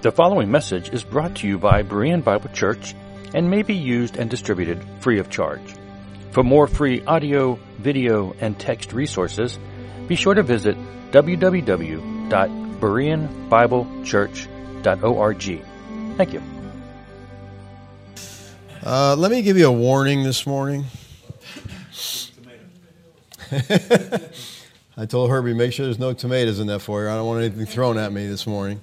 The following message is brought to you by Berean Bible Church and may be used and distributed free of charge. For more free audio, video, and text resources, be sure to visit www.bereanbiblechurch.org. Thank you. Let me give you a warning this morning. I told Herbie, make sure there's no tomatoes in that foyer. I don't want anything thrown at me this morning.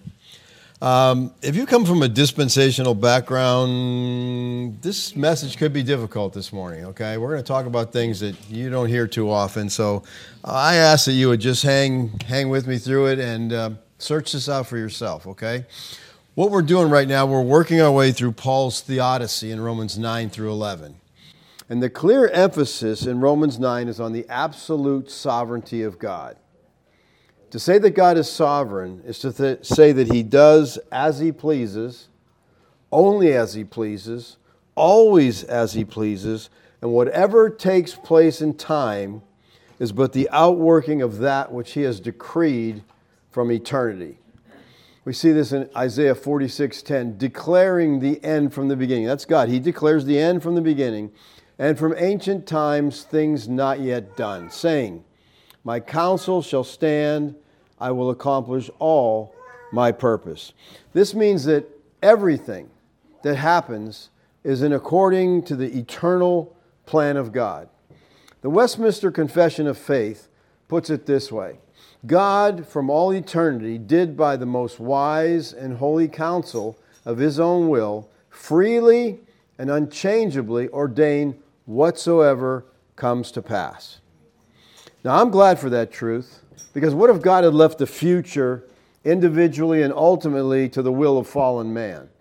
If you come from a dispensational background, this message could be difficult this morning, okay? We're going to talk about things that you don't hear too often, so I ask that you would just hang with me through it and search this out for yourself, okay? What we're doing right now, we're working our way through Paul's theodicy in Romans 9 through 11. And the clear emphasis in Romans 9 is on the absolute sovereignty of God. To say that God is sovereign is to say that He does as He pleases, only as He pleases, always as He pleases, and whatever takes place in time is but the outworking of that which He has decreed from eternity. We see this in Isaiah 46:10, declaring the end from the beginning. That's God. He declares the end from the beginning, and from ancient times things not yet done, saying, my counsel shall stand, I will accomplish all my purpose. This means that everything that happens is in according to the eternal plan of God. The Westminster Confession of Faith puts it this way. God, from all eternity, did by the most wise and holy counsel of His own will, freely and unchangeably ordain whatsoever comes to pass. Now, I'm glad for that truth, because what if God had left the future individually and ultimately to the will of fallen man?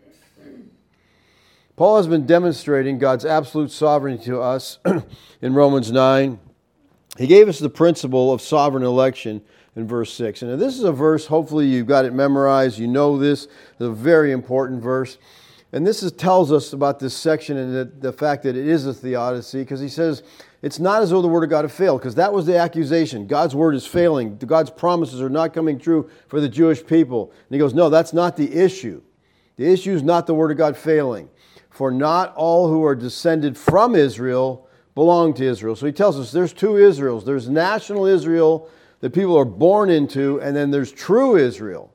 Paul has been demonstrating God's absolute sovereignty to us in Romans 9. He gave us the principle of sovereign election in verse 6. And this is a verse, hopefully you've got it memorized, you know this. It's a very important verse. And this tells us about this section and the fact that it is a theodicy, because he says it's not as though the Word of God had failed, because that was the accusation. God's Word is failing. God's promises are not coming true for the Jewish people. And he goes, no, that's not the issue. The issue is not the Word of God failing. For not all who are descended from Israel belong to Israel. So he tells us there's two Israels. There's national Israel that people are born into, and then there's true Israel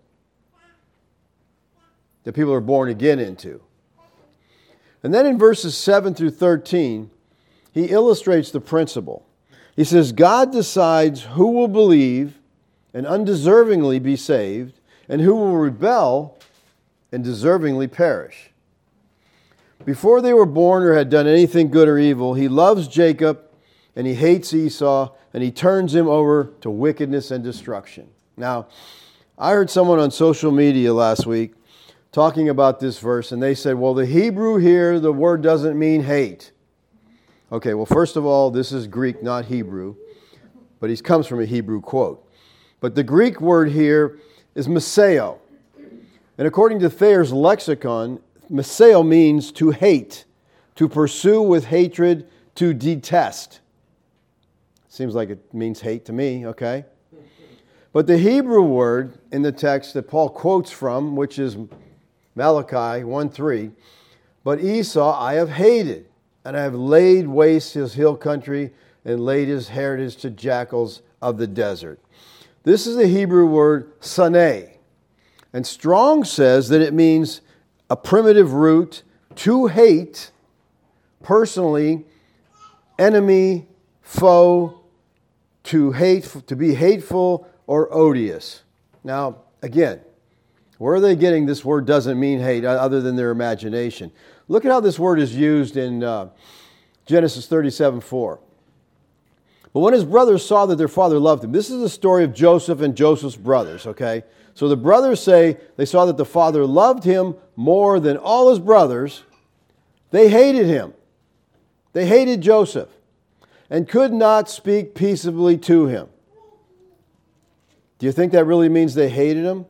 that people are born again into. And then in verses 7 through 13, he illustrates the principle. He says, God decides who will believe and undeservingly be saved, and who will rebel and deservingly perish. Before they were born or had done anything good or evil, He loves Jacob and He hates Esau, and He turns him over to wickedness and destruction. Now, I heard someone on social media last week talking about this verse, and they said, well, the Hebrew here, the word doesn't mean hate. Okay, well, first of all, this is Greek, not Hebrew, but he comes from a Hebrew quote. But the Greek word here is meseo. And according to Thayer's lexicon, meseo means to hate, to pursue with hatred, to detest. Seems like it means hate to me, okay? But the Hebrew word in the text that Paul quotes from, which is Malachi 1:3, but Esau I have hated, and I have laid waste his hill country and laid his heritage to jackals of the desert. This is the Hebrew word saneh. And Strong says that it means a primitive root, to hate, personally, enemy, foe, to hate, to be hateful or odious. Now, again, where are they getting this word doesn't mean hate other than their imagination? Look at how this word is used in Genesis 37:4. But when his brothers saw that their father loved him, this is the story of Joseph and Joseph's brothers, okay? So the brothers say they saw that the father loved him more than all his brothers. They hated him. They hated Joseph and could not speak peaceably to him. Do you think that really means they hated him?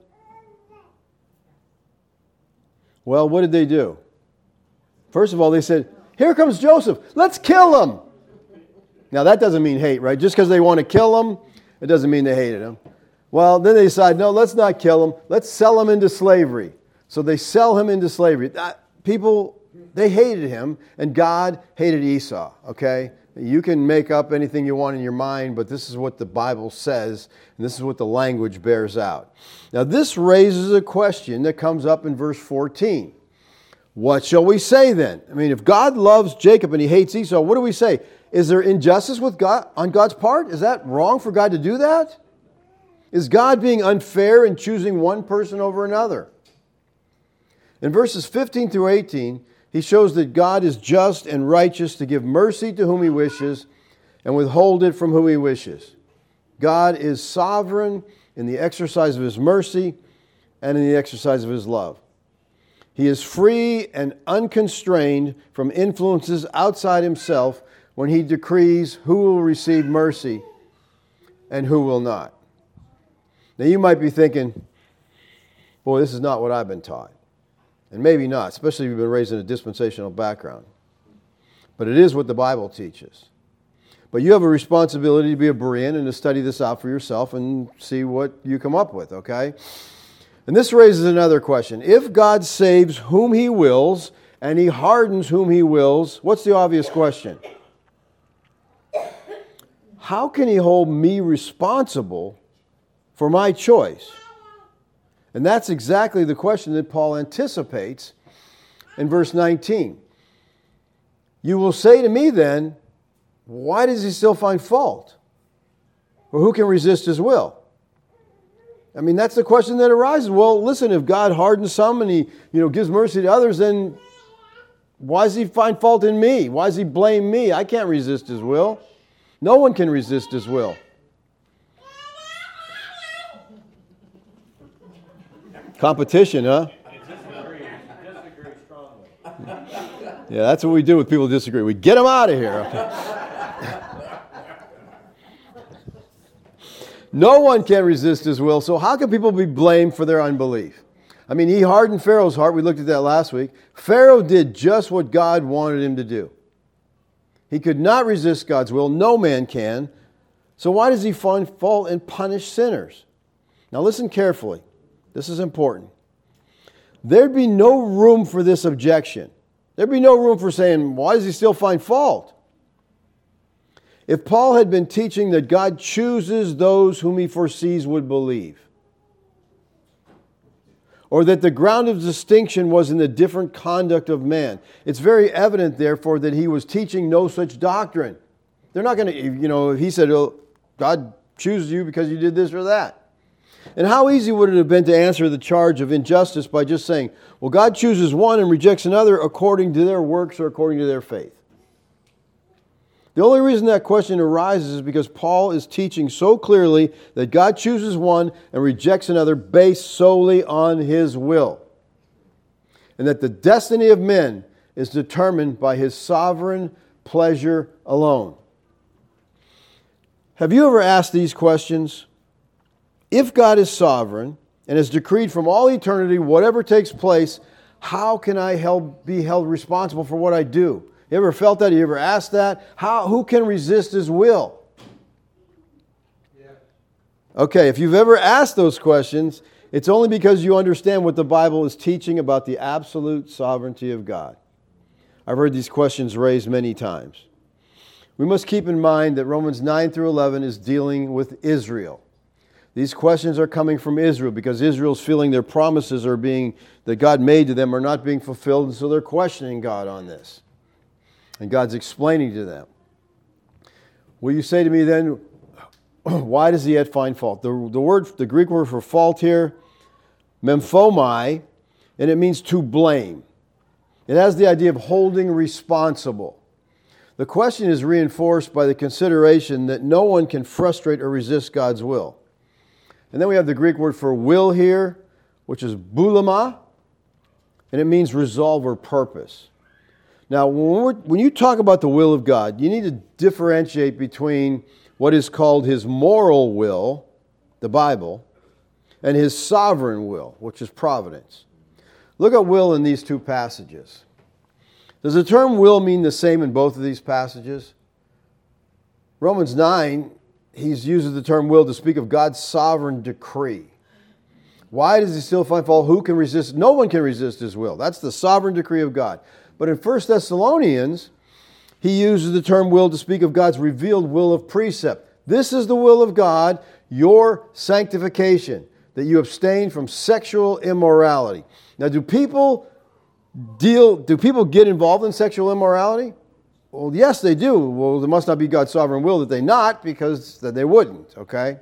Well, what did they do? First of all, they said, here comes Joseph. Let's kill him. Now, that doesn't mean hate, right? Just because they want to kill him, it doesn't mean they hated him. Well, then they decide, no, let's not kill him. Let's sell him into slavery. So they sell him into slavery. People, they hated him, and God hated Esau, okay? You can make up anything you want in your mind, but this is what the Bible says, and this is what the language bears out. Now, this raises a question that comes up in verse 14. What shall we say then? I mean, if God loves Jacob and he hates Esau, what do we say? Is there injustice with God on God's part? Is that wrong for God to do that? Is God being unfair in choosing one person over another? In verses 15 through 18, he shows that God is just and righteous to give mercy to whom he wishes and withhold it from whom he wishes. God is sovereign in the exercise of his mercy and in the exercise of his love. He is free and unconstrained from influences outside himself when he decrees who will receive mercy and who will not. Now you might be thinking, boy, this is not what I've been taught. And maybe not, especially if you've been raised in a dispensational background. But it is what the Bible teaches. But you have a responsibility to be a Berean and to study this out for yourself and see what you come up with, okay? And this raises another question. If God saves whom he wills and he hardens whom he wills, what's the obvious question? How can he hold me responsible for my choice? And that's exactly the question that Paul anticipates in verse 19. You will say to me then, why does he still find fault? Or who can resist his will? I mean, that's the question that arises. Well, listen, if God hardens some and he gives mercy to others, then why does he find fault in me? Why does he blame me? I can't resist his will. No one can resist his will. Competition, huh? Disagree strongly. Yeah, that's what we do with people who disagree. We get them out of here. No one can resist his will, so how can people be blamed for their unbelief? I mean, he hardened Pharaoh's heart. We looked at that last week. Pharaoh did just what God wanted him to do. He could not resist God's will. No man can. So why does he find fault and punish sinners? Now listen carefully. This is important. There'd be no room for this objection. There'd be no room for saying, why does he still find fault? If Paul had been teaching that God chooses those whom he foresees would believe, or that the ground of distinction was in the different conduct of man, it's very evident, therefore, that he was teaching no such doctrine. They're not going to, if he said, oh, God chooses you because you did this or that. And how easy would it have been to answer the charge of injustice by just saying, well, God chooses one and rejects another according to their works or according to their faith? The only reason that question arises is because Paul is teaching so clearly that God chooses one and rejects another based solely on his will. And that the destiny of men is determined by his sovereign pleasure alone. Have you ever asked these questions? If God is sovereign and has decreed from all eternity whatever takes place, how can I be held responsible for what I do? You ever felt that? You ever asked that? Who can resist his will? Yeah. Okay, if you've ever asked those questions, it's only because you understand what the Bible is teaching about the absolute sovereignty of God. I've heard these questions raised many times. We must keep in mind that Romans 9 through 11 is dealing with Israel. These questions are coming from Israel because Israel's feeling their promises that God made to them are not being fulfilled, and so they're questioning God on this. And God's explaining to them. Will you say to me then, why does he yet find fault? The Greek word for fault here, memphomai, and it means to blame. It has the idea of holding responsible. The question is reinforced by the consideration that no one can frustrate or resist God's will. And then we have the Greek word for will here, which is boulema, and it means resolve or purpose. Now, when you talk about the will of God, you need to differentiate between what is called his moral will, the Bible, and his sovereign will, which is providence. Look at will in these two passages. Does the term will mean the same in both of these passages? Romans 9, he uses the term will to speak of God's sovereign decree. Why does he still find fault? Who can resist? No one can resist his will. That's the sovereign decree of God. But in 1 Thessalonians, he uses the term will to speak of God's revealed will of precept. This is the will of God, your sanctification, that you abstain from sexual immorality. Now, do people get involved in sexual immorality? Well, yes, they do. Well, there must not be God's sovereign will that they not, because then they wouldn't, okay?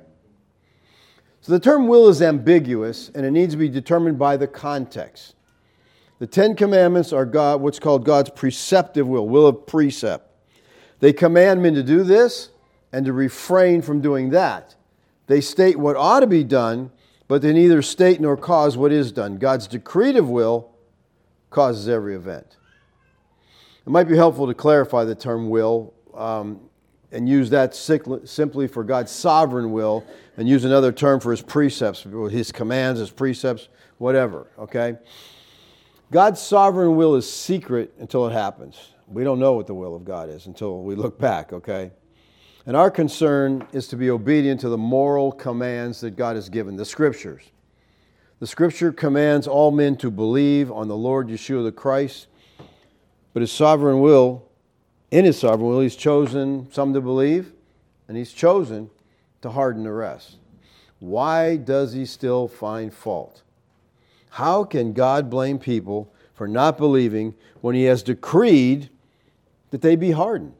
So the term will is ambiguous, and it needs to be determined by the context. The Ten Commandments are what's called God's preceptive will of precept. They command men to do this and to refrain from doing that. They state what ought to be done, but they neither state nor cause what is done. God's decretive will causes every event. It might be helpful to clarify the term will and use that simply for God's sovereign will and use another term for his precepts, his commands, his precepts, whatever, okay? God's sovereign will is secret until it happens. We don't know what the will of God is until we look back, okay? And our concern is to be obedient to the moral commands that God has given, the Scriptures. The Scripture commands all men to believe on the Lord Yeshua the Christ, but in His sovereign will, He's chosen some to believe, and He's chosen to harden the rest. Why does He still find fault? How can God blame people for not believing when He has decreed that they be hardened?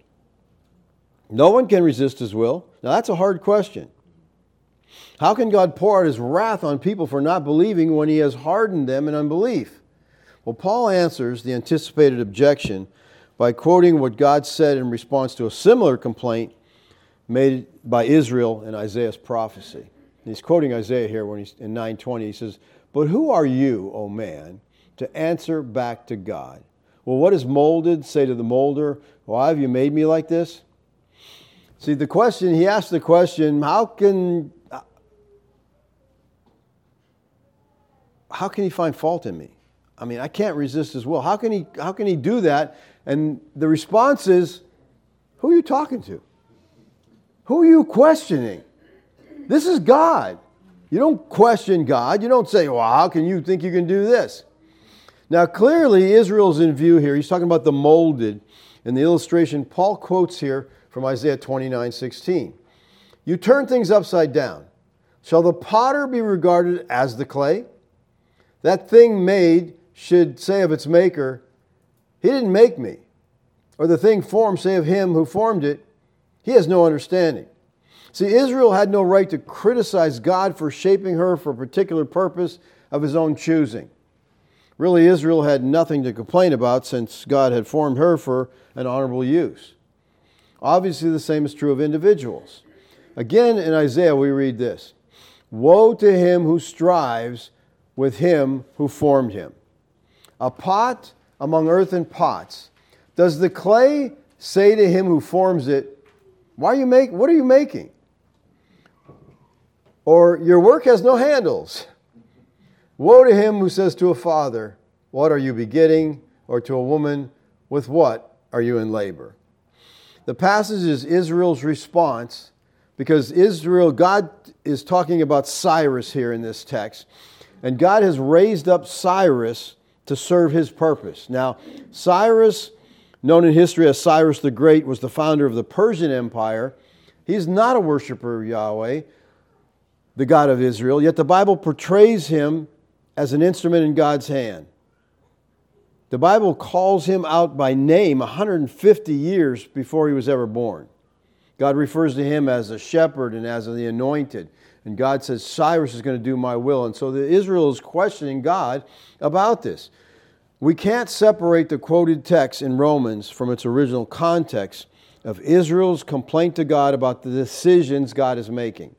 No one can resist His will. Now that's a hard question. How can God pour out His wrath on people for not believing when He has hardened them in unbelief? Well, Paul answers the anticipated objection by quoting what God said in response to a similar complaint made by Israel in Isaiah's prophecy. And he's quoting Isaiah here when he's in 9:20. He says, "But who are you, O man, to answer back to God? Well, what is molded say to the molder, why have you made me like this?" See, he asked the question, how can He find fault in me? I mean, I can't resist His will. How can he do that? And the response is, who are you talking to? Who are you questioning? This is God. You don't question God. You don't say, well, how can you think you can do this? Now, clearly, Israel's in view here. He's talking about the molded. In the illustration, Paul quotes here from Isaiah 29:16. You turn things upside down. Shall the potter be regarded as the clay? That thing made should say of its maker, He didn't make me. Or the thing formed say of Him who formed it, He has no understanding. See, Israel had no right to criticize God for shaping her for a particular purpose of His own choosing. Really, Israel had nothing to complain about since God had formed her for an honorable use. Obviously, the same is true of individuals. Again, in Isaiah, we read this, "Woe to him who strives with Him who formed him." A pot among earthen pots. Does the clay say to him who forms it, what are you making? Or, your work has no handles. Woe to him who says to a father, what are you begetting? Or to a woman, with what are you in labor? The passage is Israel's response because God is talking about Cyrus here in this text. And God has raised up Cyrus to serve His purpose. Now, Cyrus, known in history as Cyrus the Great, was the founder of the Persian Empire. He's not a worshiper of Yahweh, the God of Israel, yet the Bible portrays him as an instrument in God's hand. The Bible calls him out by name 150 years before he was ever born. God refers to him as a shepherd and as the anointed. And God says, Cyrus is going to do my will. And so Israel is questioning God about this. We can't separate the quoted text in Romans from its original context of Israel's complaint to God about the decisions God is making.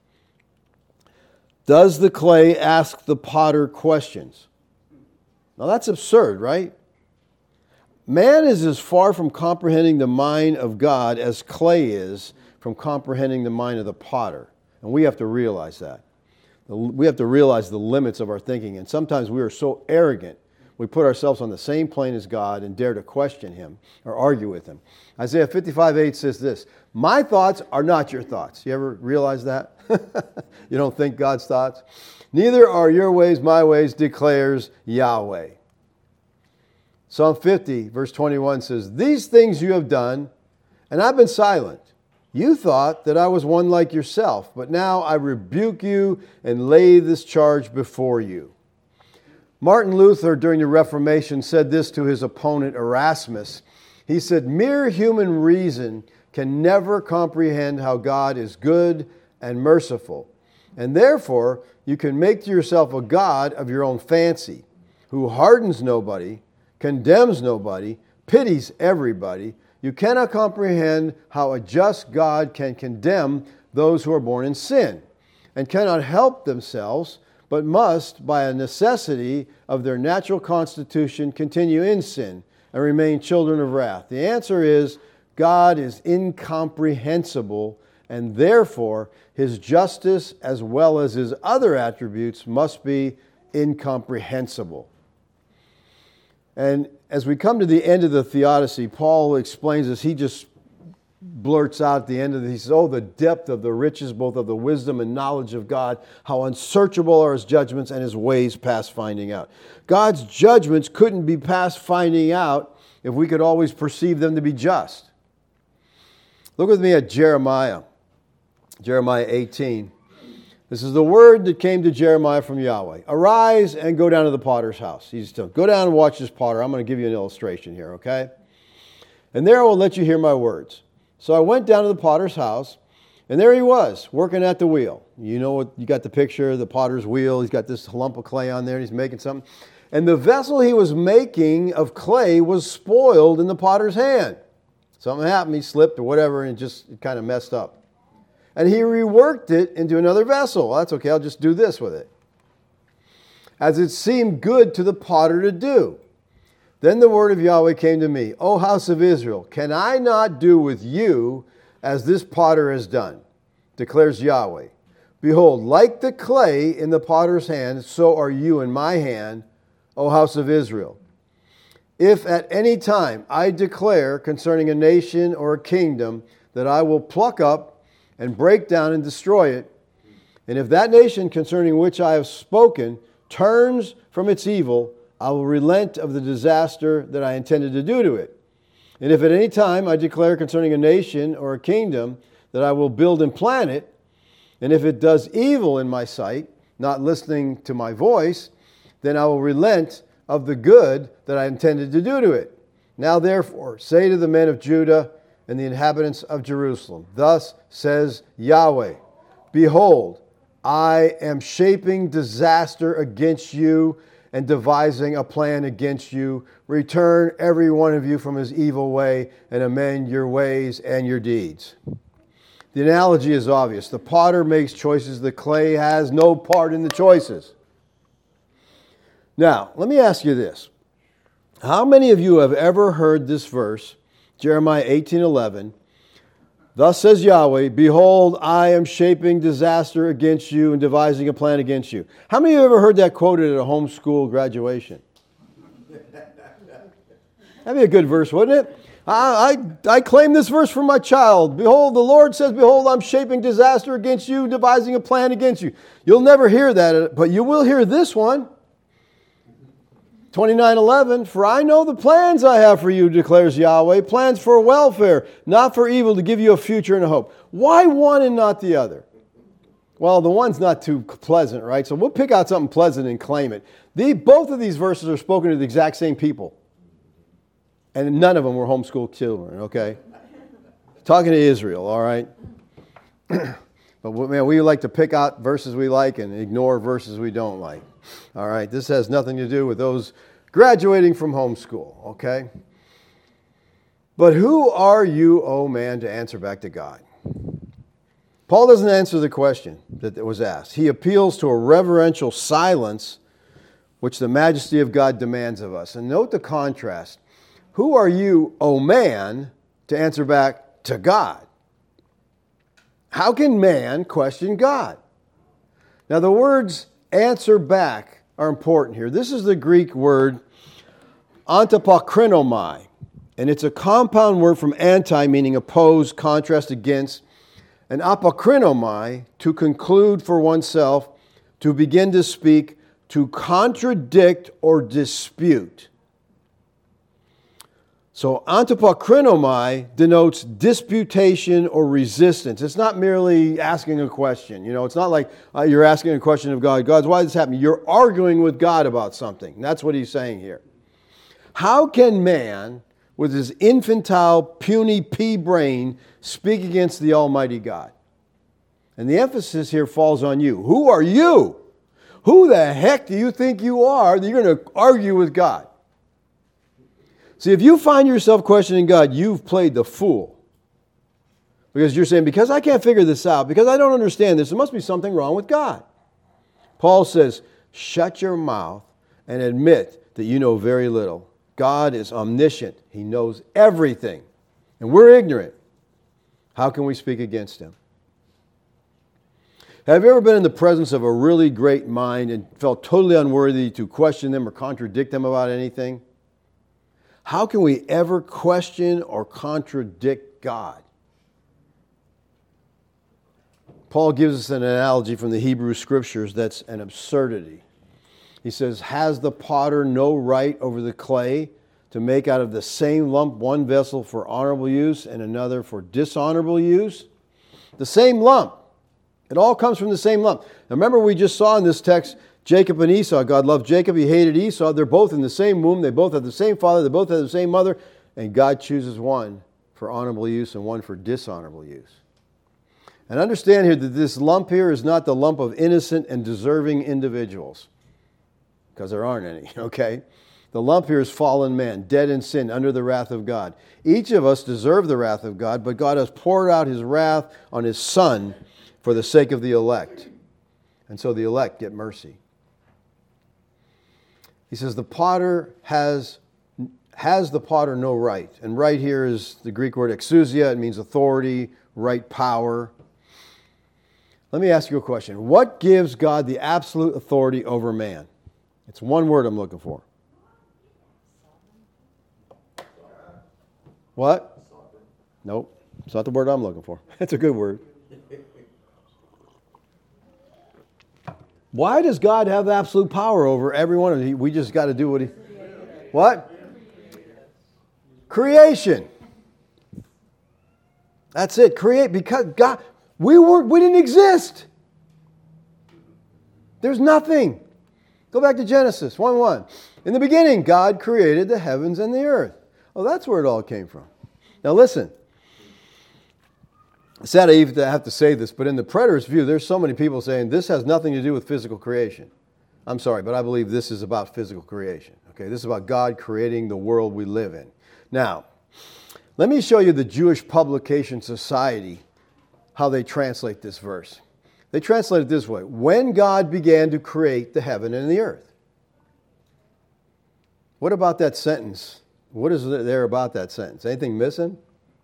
Does the clay ask the potter questions? Now that's absurd, right? Man is as far from comprehending the mind of God as clay is from comprehending the mind of the potter. And we have to realize that. We have to realize the limits of our thinking. And sometimes we are so arrogant, we put ourselves on the same plane as God and dare to question Him or argue with Him. Isaiah 55:8 says this, "My thoughts are not your thoughts." You ever realize that? You don't think God's thoughts? Neither are your ways my ways, declares Yahweh. Psalm 50, verse 21 says, these things you have done, and I've been silent. You thought that I was one like yourself, but now I rebuke you and lay this charge before you. Martin Luther, during the Reformation, said this to his opponent Erasmus. He said, mere human reason can never comprehend how God is good and merciful, and therefore you can make to yourself a God of your own fancy, who hardens nobody, condemns nobody, pities everybody. You cannot comprehend how a just God can condemn those who are born in sin, and cannot help themselves, but must, by a necessity of their natural constitution, continue in sin and remain children of wrath. The answer is, God is incomprehensible, and therefore His justice as well as His other attributes must be incomprehensible. And as we come to the end of the Theodicy, Paul explains this. He just blurts out at the end of it, he says, oh, the depth of the riches, both of the wisdom and knowledge of God, how unsearchable are His judgments and His ways past finding out. God's judgments couldn't be past finding out if we could always perceive them to be just. Look with me at Jeremiah 18. This is the word that came to Jeremiah from Yahweh. Arise and go down to the potter's house. He's still, go down and watch this potter. I'm going to give you an illustration here, okay? And there I will let you hear my words. So I went down to the potter's house, and there he was, working at the wheel. You know what? You got the picture, the potter's wheel. He's got this lump of clay on there, and he's making something. And the vessel he was making of clay was spoiled in the potter's hand. Something happened, he slipped or whatever, and it kind of messed up. And he reworked it into another vessel. Well, that's okay, I'll just do this with it. As it seemed good to the potter to do. Then the word of Yahweh came to me, O house of Israel, can I not do with you as this potter has done? Declares Yahweh. Behold, like the clay in the potter's hand, so are you in my hand, O house of Israel. If at any time I declare concerning a nation or a kingdom that I will pluck up and break down and destroy it, and if that nation concerning which I have spoken turns from its evil, I will relent of the disaster that I intended to do to it. And if at any time I declare concerning a nation or a kingdom that I will build and plant it, and if it does evil in my sight, not listening to my voice, then I will relent of the good that I intended to do to it. Now therefore, say to the men of Judah and the inhabitants of Jerusalem, thus says Yahweh, behold, I am shaping disaster against you and devising a plan against you. Return every one of you from his evil way and amend your ways and your deeds. The analogy is obvious. The potter makes choices. The clay has no part in the choices. Now, let me ask you this. How many of you have ever heard this verse, Jeremiah 18:11, thus says Yahweh, behold, I am shaping disaster against you and devising a plan against you. How many of you have ever heard that quoted at a homeschool graduation? That'd be a good verse, wouldn't it? I claim this verse for my child. Behold, the Lord says, behold, I'm shaping disaster against you, devising a plan against you. You'll never hear that, but you will hear this one. 29:11, for I know the plans I have for you, declares Yahweh, plans for welfare, not for evil, to give you a future and a hope. Why one and not the other? Well, the one's not too pleasant, right? So we'll pick out something pleasant and claim it. Both of these verses are spoken to the exact same people. And none of them were homeschool children, okay? Talking to Israel, all right? But man, we like to pick out verses we like and ignore verses we don't like. All right, this has nothing to do with those graduating from homeschool, okay? But who are you, O man, to answer back to God? Paul doesn't answer the question that was asked. He appeals to a reverential silence which the majesty of God demands of us. And note the contrast. Who are you, O man, to answer back to God? How can man question God? Now the words answer back are important here. This is the Greek word antipokrinomai, and it's a compound word from anti, meaning oppose, contrast against, and apokrinomai, to conclude for oneself, to begin to speak, to contradict or dispute. So antipokrinomai denotes disputation or resistance. It's not merely asking a question. It's not like you're asking a question of God. God, why is this happening? You're arguing with God about something. That's what he's saying here. How can man, with his infantile, puny pea brain, speak against the Almighty God? And the emphasis here falls on you. Who are you? Who the heck do you think you are that you're going to argue with God? See, if you find yourself questioning God, you've played the fool. Because you're saying, because I can't figure this out, because I don't understand this, there must be something wrong with God. Paul says, shut your mouth and admit that you know very little. God is omniscient. He knows everything. And we're ignorant. How can we speak against him? Have you ever been in the presence of a really great mind and felt totally unworthy to question them or contradict them about anything? How can we ever question or contradict God? Paul gives us an analogy from the Hebrew Scriptures that's an absurdity. He says, has the potter no right over the clay to make out of the same lump one vessel for honorable use and another for dishonorable use? The same lump. It all comes from the same lump. Now remember, we just saw in this text, Jacob and Esau. God loved Jacob, he hated Esau. They're both in the same womb. They both have the same father. They both have the same mother. And God chooses one for honorable use and one for dishonorable use. And understand here that this lump here is not the lump of innocent and deserving individuals. Because there aren't any, okay? The lump here is fallen man, dead in sin, under the wrath of God. Each of us deserve the wrath of God, but God has poured out his wrath on his Son for the sake of the elect. And so the elect get mercy. He says the potter has the potter no right. And right here is the Greek word exousia. It means authority, right power. Let me ask you a question. What gives God the absolute authority over man? It's one word I'm looking for. What? Nope. It's not the word I'm looking for. It's a good word. Why does God have absolute power over everyone? We just got to do what he... What? Creation. That's it. Create. Because God... We didn't exist. There's nothing. Go back to Genesis 1:1. In the beginning, God created the heavens and the earth. Oh, that's where it all came from. Now listen. It's sad I even have to say this, but in the preterist view, there's so many people saying this has nothing to do with physical creation. I'm sorry, but I believe this is about physical creation. Okay, this is about God creating the world we live in. Now, let me show you the Jewish Publication Society, how they translate this verse. They translate it this way: when God began to create the heaven and the earth. What about that sentence? What is there about that sentence? Anything missing?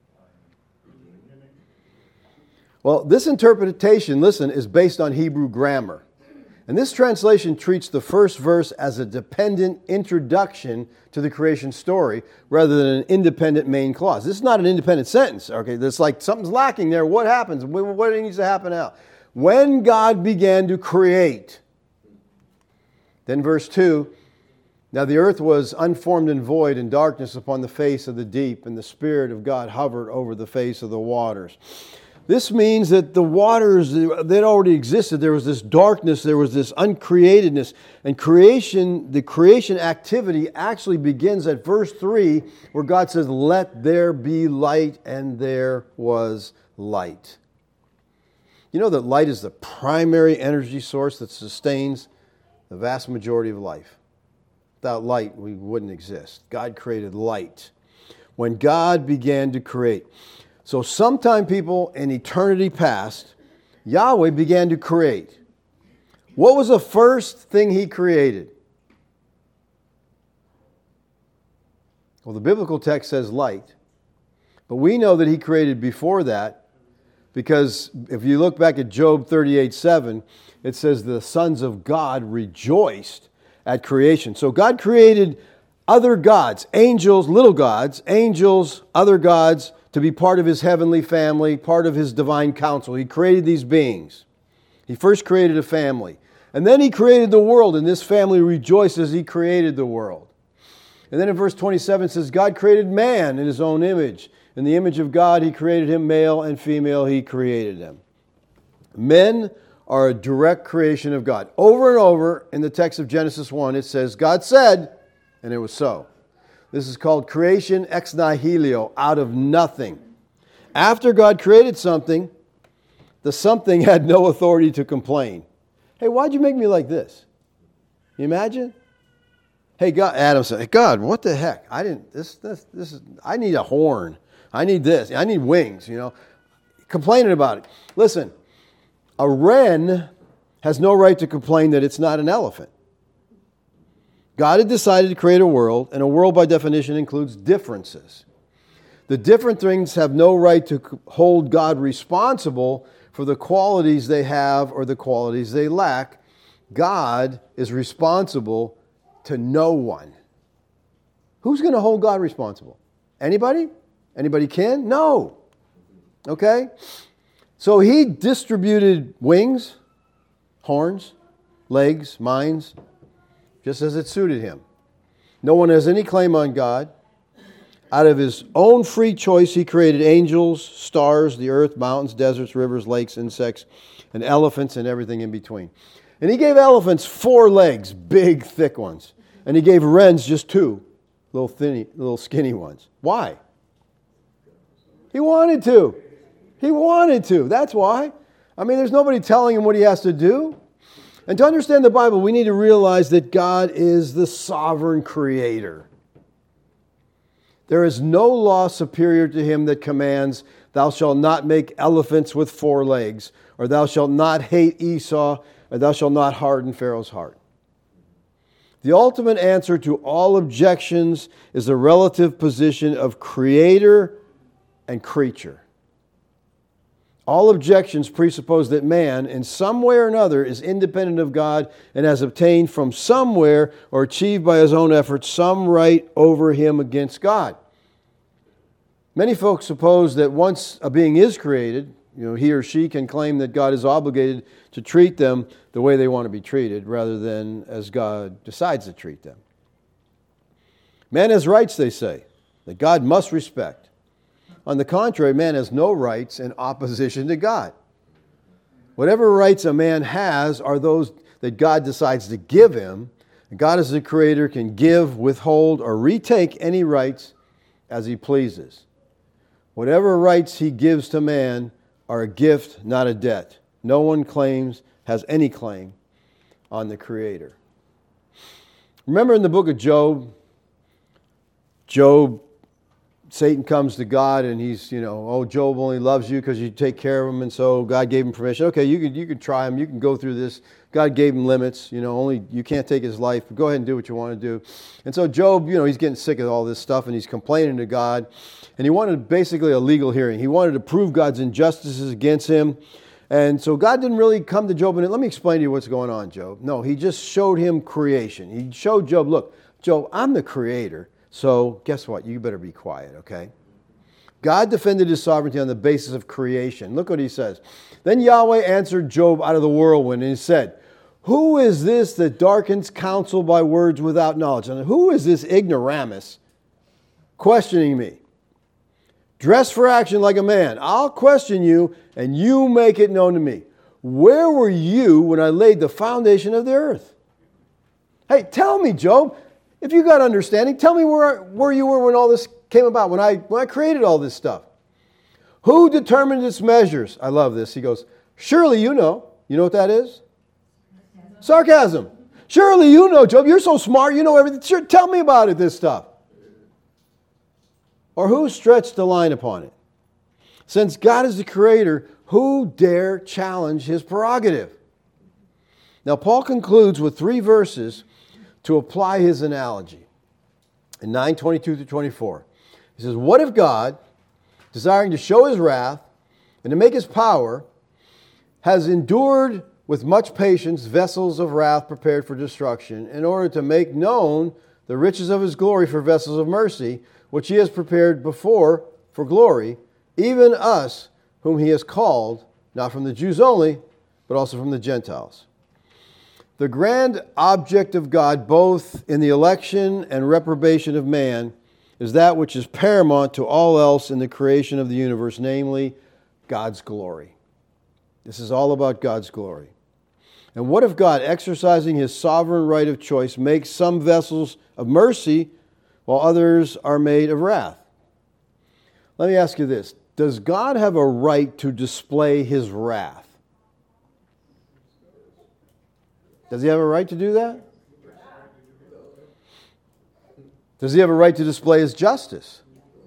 Well, this interpretation, listen, is based on Hebrew grammar. And this translation treats the first verse as a dependent introduction to the creation story rather than an independent main clause. This is not an independent sentence. Okay, it's like something's lacking there. What happens? What needs to happen now? When God began to create. Then verse 2, now the earth was unformed and void, and darkness upon the face of the deep, and the Spirit of God hovered over the face of the waters. This means that the waters that already existed, there was this darkness, there was this uncreatedness, and the creation activity actually begins at verse 3, where God says, "Let there be light," and there was light. You know that light is the primary energy source that sustains the vast majority of life. Without light, we wouldn't exist. God created light. When God began to create. So sometime, people, in eternity past, Yahweh began to create. What was the first thing he created? Well, the biblical text says light. But we know that he created before that, because if you look back at Job 38:7, it says the sons of God rejoiced at creation. So God created other gods, angels, little gods, angels, other gods, to be part of his heavenly family, part of his divine counsel. He created these beings. He first created a family. And then he created the world, and this family rejoiced as he created the world. And then in verse 27 it says, God created man in his own image. In the image of God he created him, male and female he created them. Men are a direct creation of God. Over and over in the text of Genesis 1 it says, God said, and it was so. This is called creation ex nihilo, out of nothing. After God created something, the something had no authority to complain. Hey, why'd you make me like this? You imagine? Hey, God, Adam said, hey, God, what the heck? I need a horn. I need this. I need wings, Complaining about it. Listen, a wren has no right to complain that it's not an elephant. God had decided to create a world, and a world by definition includes differences. The different things have no right to hold God responsible for the qualities they have or the qualities they lack. God is responsible to no one. Who's going to hold God responsible? Anybody? Anybody can? No. Okay? So he distributed wings, horns, legs, minds, just as it suited him. No one has any claim on God. Out of his own free choice, he created angels, stars, the earth, mountains, deserts, rivers, lakes, insects, and elephants and everything in between. And he gave elephants 4 legs, big, thick ones. And he gave wrens just 2, little skinny ones. Why? He wanted to. He wanted to. That's why. There's nobody telling him what he has to do. And to understand the Bible, we need to realize that God is the sovereign creator. There is no law superior to him that commands, thou shalt not make elephants with 4 legs, or thou shalt not hate Esau, or thou shalt not harden Pharaoh's heart. The ultimate answer to all objections is the relative position of creator and creature. All objections presuppose that man, in some way or another, is independent of God and has obtained from somewhere or achieved by his own efforts some right over him against God. Many folks suppose that once a being is created, he or she can claim that God is obligated to treat them the way they want to be treated rather than as God decides to treat them. Man has rights, they say, that God must respect. On the contrary, man has no rights in opposition to God. Whatever rights a man has are those that God decides to give him. God as the creator can give, withhold, or retake any rights as he pleases. Whatever rights he gives to man are a gift, not a debt. No one has any claim on the creator. Remember in the book of Job, Satan comes to God and he's, Job only loves you because you take care of him, and so God gave him permission. Okay, you could try him, you can go through this. God gave him limits, only you can't take his life, but go ahead and do what you want to do. And so Job, he's getting sick of all this stuff and he's complaining to God, and he wanted basically a legal hearing. He wanted to prove God's injustices against him. And so God didn't really come to Job and let me explain to you what's going on, Job. No, he just showed him creation. He showed Job, look, Job, I'm the creator. So guess what? You better be quiet, okay? God defended his sovereignty on the basis of creation. Look what he says. Then Yahweh answered Job out of the whirlwind and he said, who is this that darkens counsel by words without knowledge? And who is this ignoramus questioning me? Dress for action like a man. I'll question you and you make it known to me. Where were you when I laid the foundation of the earth? Hey, tell me, Job. If you got understanding, tell me where you were when all this came about, when I created all this stuff. Who determined its measures? I love this. He goes, surely you know. You know what that is? Sarcasm. Surely you know, Job. You're so smart. You know everything. Sure, tell me about it, this stuff. Or who stretched the line upon it? Since God is the creator, who dare challenge his prerogative? Now, Paul concludes with 3 verses to apply his analogy. In 9:22-24, he says, what if God, desiring to show his wrath and to make his power, has endured with much patience vessels of wrath prepared for destruction, in order to make known the riches of his glory for vessels of mercy, which he has prepared before for glory, even us whom he has called, not from the Jews only, but also from the Gentiles. The grand object of God, both in the election and reprobation of man, is that which is paramount to all else in the creation of the universe, namely God's glory. This is all about God's glory. And what if God, exercising his sovereign right of choice, makes some vessels of mercy while others are made of wrath? Let me ask you this. Does God have a right to display his wrath? Does he have a right to do that? Does he have a right to display his justice?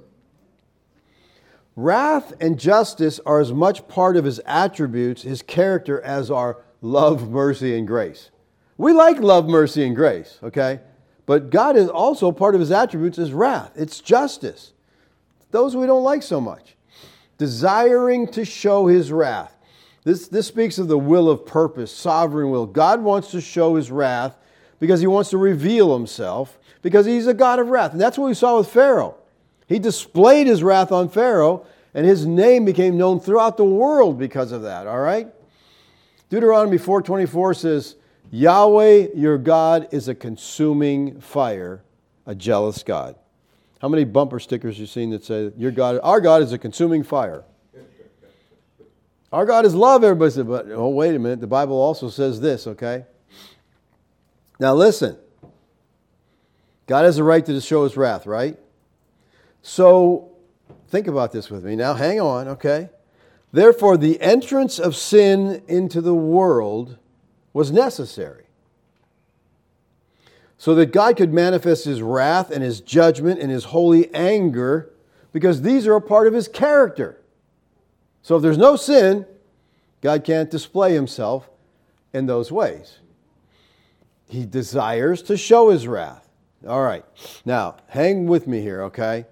Wrath and justice are as much part of his attributes, his character, as are love, mercy, and grace. We like love, mercy, and grace, okay? But God is also part of his attributes is wrath. It's justice. Those we don't like so much. Desiring to show his wrath. This speaks of the will of purpose, sovereign will. God wants to show his wrath because he wants to reveal himself, because he's a God of wrath. And that's what we saw with Pharaoh. He displayed his wrath on Pharaoh, and his name became known throughout the world because of that, all right? Deuteronomy 4:24 says, Yahweh, your God, is a consuming fire, a jealous God. How many bumper stickers you've seen that say, our God is a consuming fire? Our God is love, everybody said, but oh, wait a minute, the Bible also says this, okay? Now listen, God has a right to show his wrath, right? So, think about this with me. Now, hang on, okay? Therefore, the entrance of sin into the world was necessary, so that God could manifest his wrath and his judgment and his holy anger, because these are a part of his character. So if there's no sin, God can't display himself in those ways. He desires to show his wrath. All right. Now, hang with me here, okay?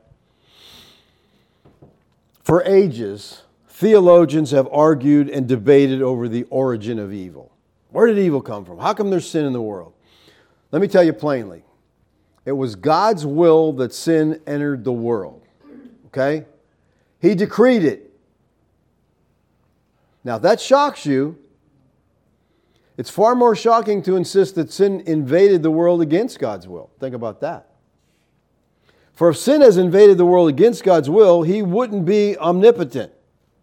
For ages, theologians have argued and debated over the origin of evil. Where did evil come from? How come there's sin in the world? Let me tell you plainly. It was God's will that sin entered the world. Okay? He decreed it. Now, if that shocks you, it's far more shocking to insist that sin invaded the world against God's will. Think about that. For if sin has invaded the world against God's will, he wouldn't be omnipotent.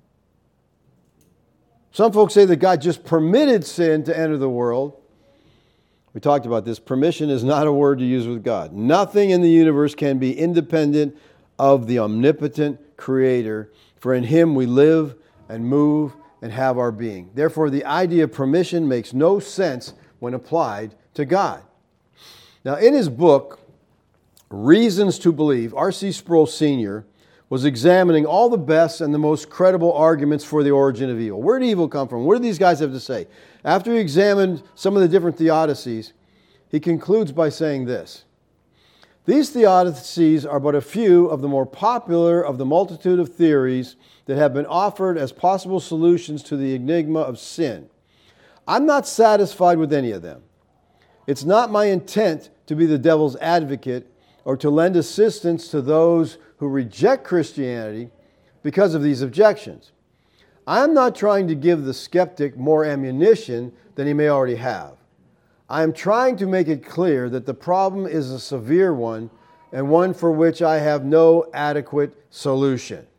Some folks say that God just permitted sin to enter the world. We talked about this. Permission is not a word to use with God. Nothing in the universe can be independent of the omnipotent Creator, for in him we live and move and have our being. Therefore, the idea of permission makes no sense when applied to God. Now, in his book, Reasons to Believe, R.C. Sproul Sr. was examining all the best and the most credible arguments for the origin of evil. Where did evil come from? What do these guys have to say? After he examined some of the different theodicies, he concludes by saying this: these theodicies are but a few of the more popular of the multitude of theories that have been offered as possible solutions to the enigma of sin. I'm not satisfied with any of them. It's not my intent to be the devil's advocate or to lend assistance to those who reject Christianity because of these objections. I'm not trying to give the skeptic more ammunition than he may already have. I am trying to make it clear that the problem is a severe one and one for which I have no adequate solution.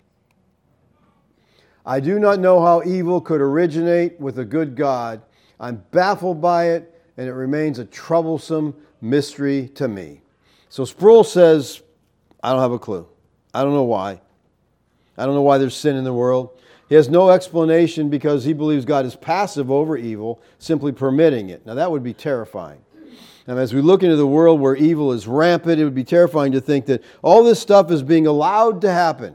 I do not know how evil could originate with a good God. I'm baffled by it, and it remains a troublesome mystery to me. So Sproul says, I don't have a clue. I don't know why. I don't know why there's sin in the world. He has no explanation because he believes God is passive over evil, simply permitting it. Now that would be terrifying. And as we look into the world where evil is rampant, it would be terrifying to think that all this stuff is being allowed to happen.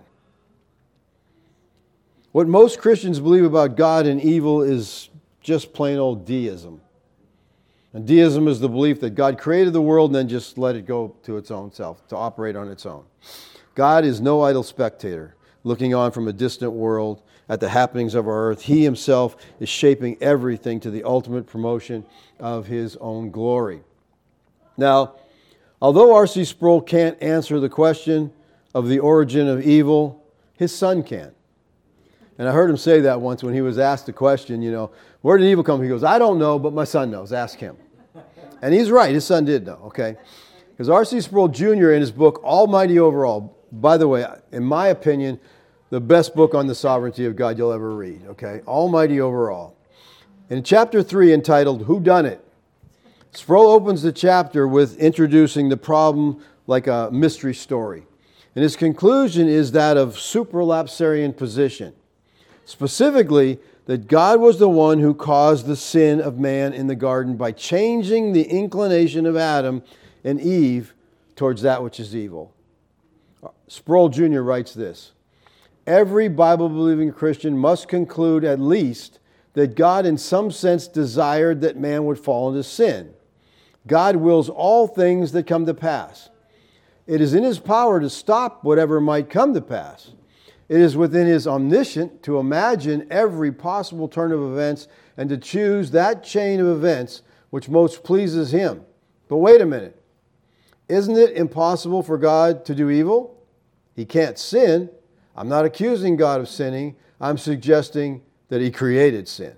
What most Christians believe about God and evil is just plain old deism. And deism is the belief that God created the world and then just let it go to its own self, to operate on its own. God is no idle spectator, looking on from a distant world at the happenings of our earth. He himself is shaping everything to the ultimate promotion of his own glory. Now, although R.C. Sproul can't answer the question of the origin of evil, his son can. And I heard him say that once when he was asked the question, where did evil come from? He goes, I don't know, but my son knows. Ask him. And he's right. His son did know, okay? Because R.C. Sproul Jr. in his book, Almighty Over All, by the way, in my opinion, the best book on the sovereignty of God you'll ever read, okay? Almighty Over All. In chapter 3, entitled, Who Done It?, Sproul opens the chapter with introducing the problem like a mystery story. And his conclusion is that of supralapsarian position. Specifically, that God was the one who caused the sin of man in the garden by changing the inclination of Adam and Eve towards that which is evil. Sproul Jr. writes this: every Bible-believing Christian must conclude at least that God in some sense desired that man would fall into sin. God wills all things that come to pass. It is in His power to stop whatever might come to pass. It is within His omniscience to imagine every possible turn of events and to choose that chain of events which most pleases Him. But wait a minute. Isn't it impossible for God to do evil? He can't sin. I'm not accusing God of sinning. I'm suggesting that He created sin.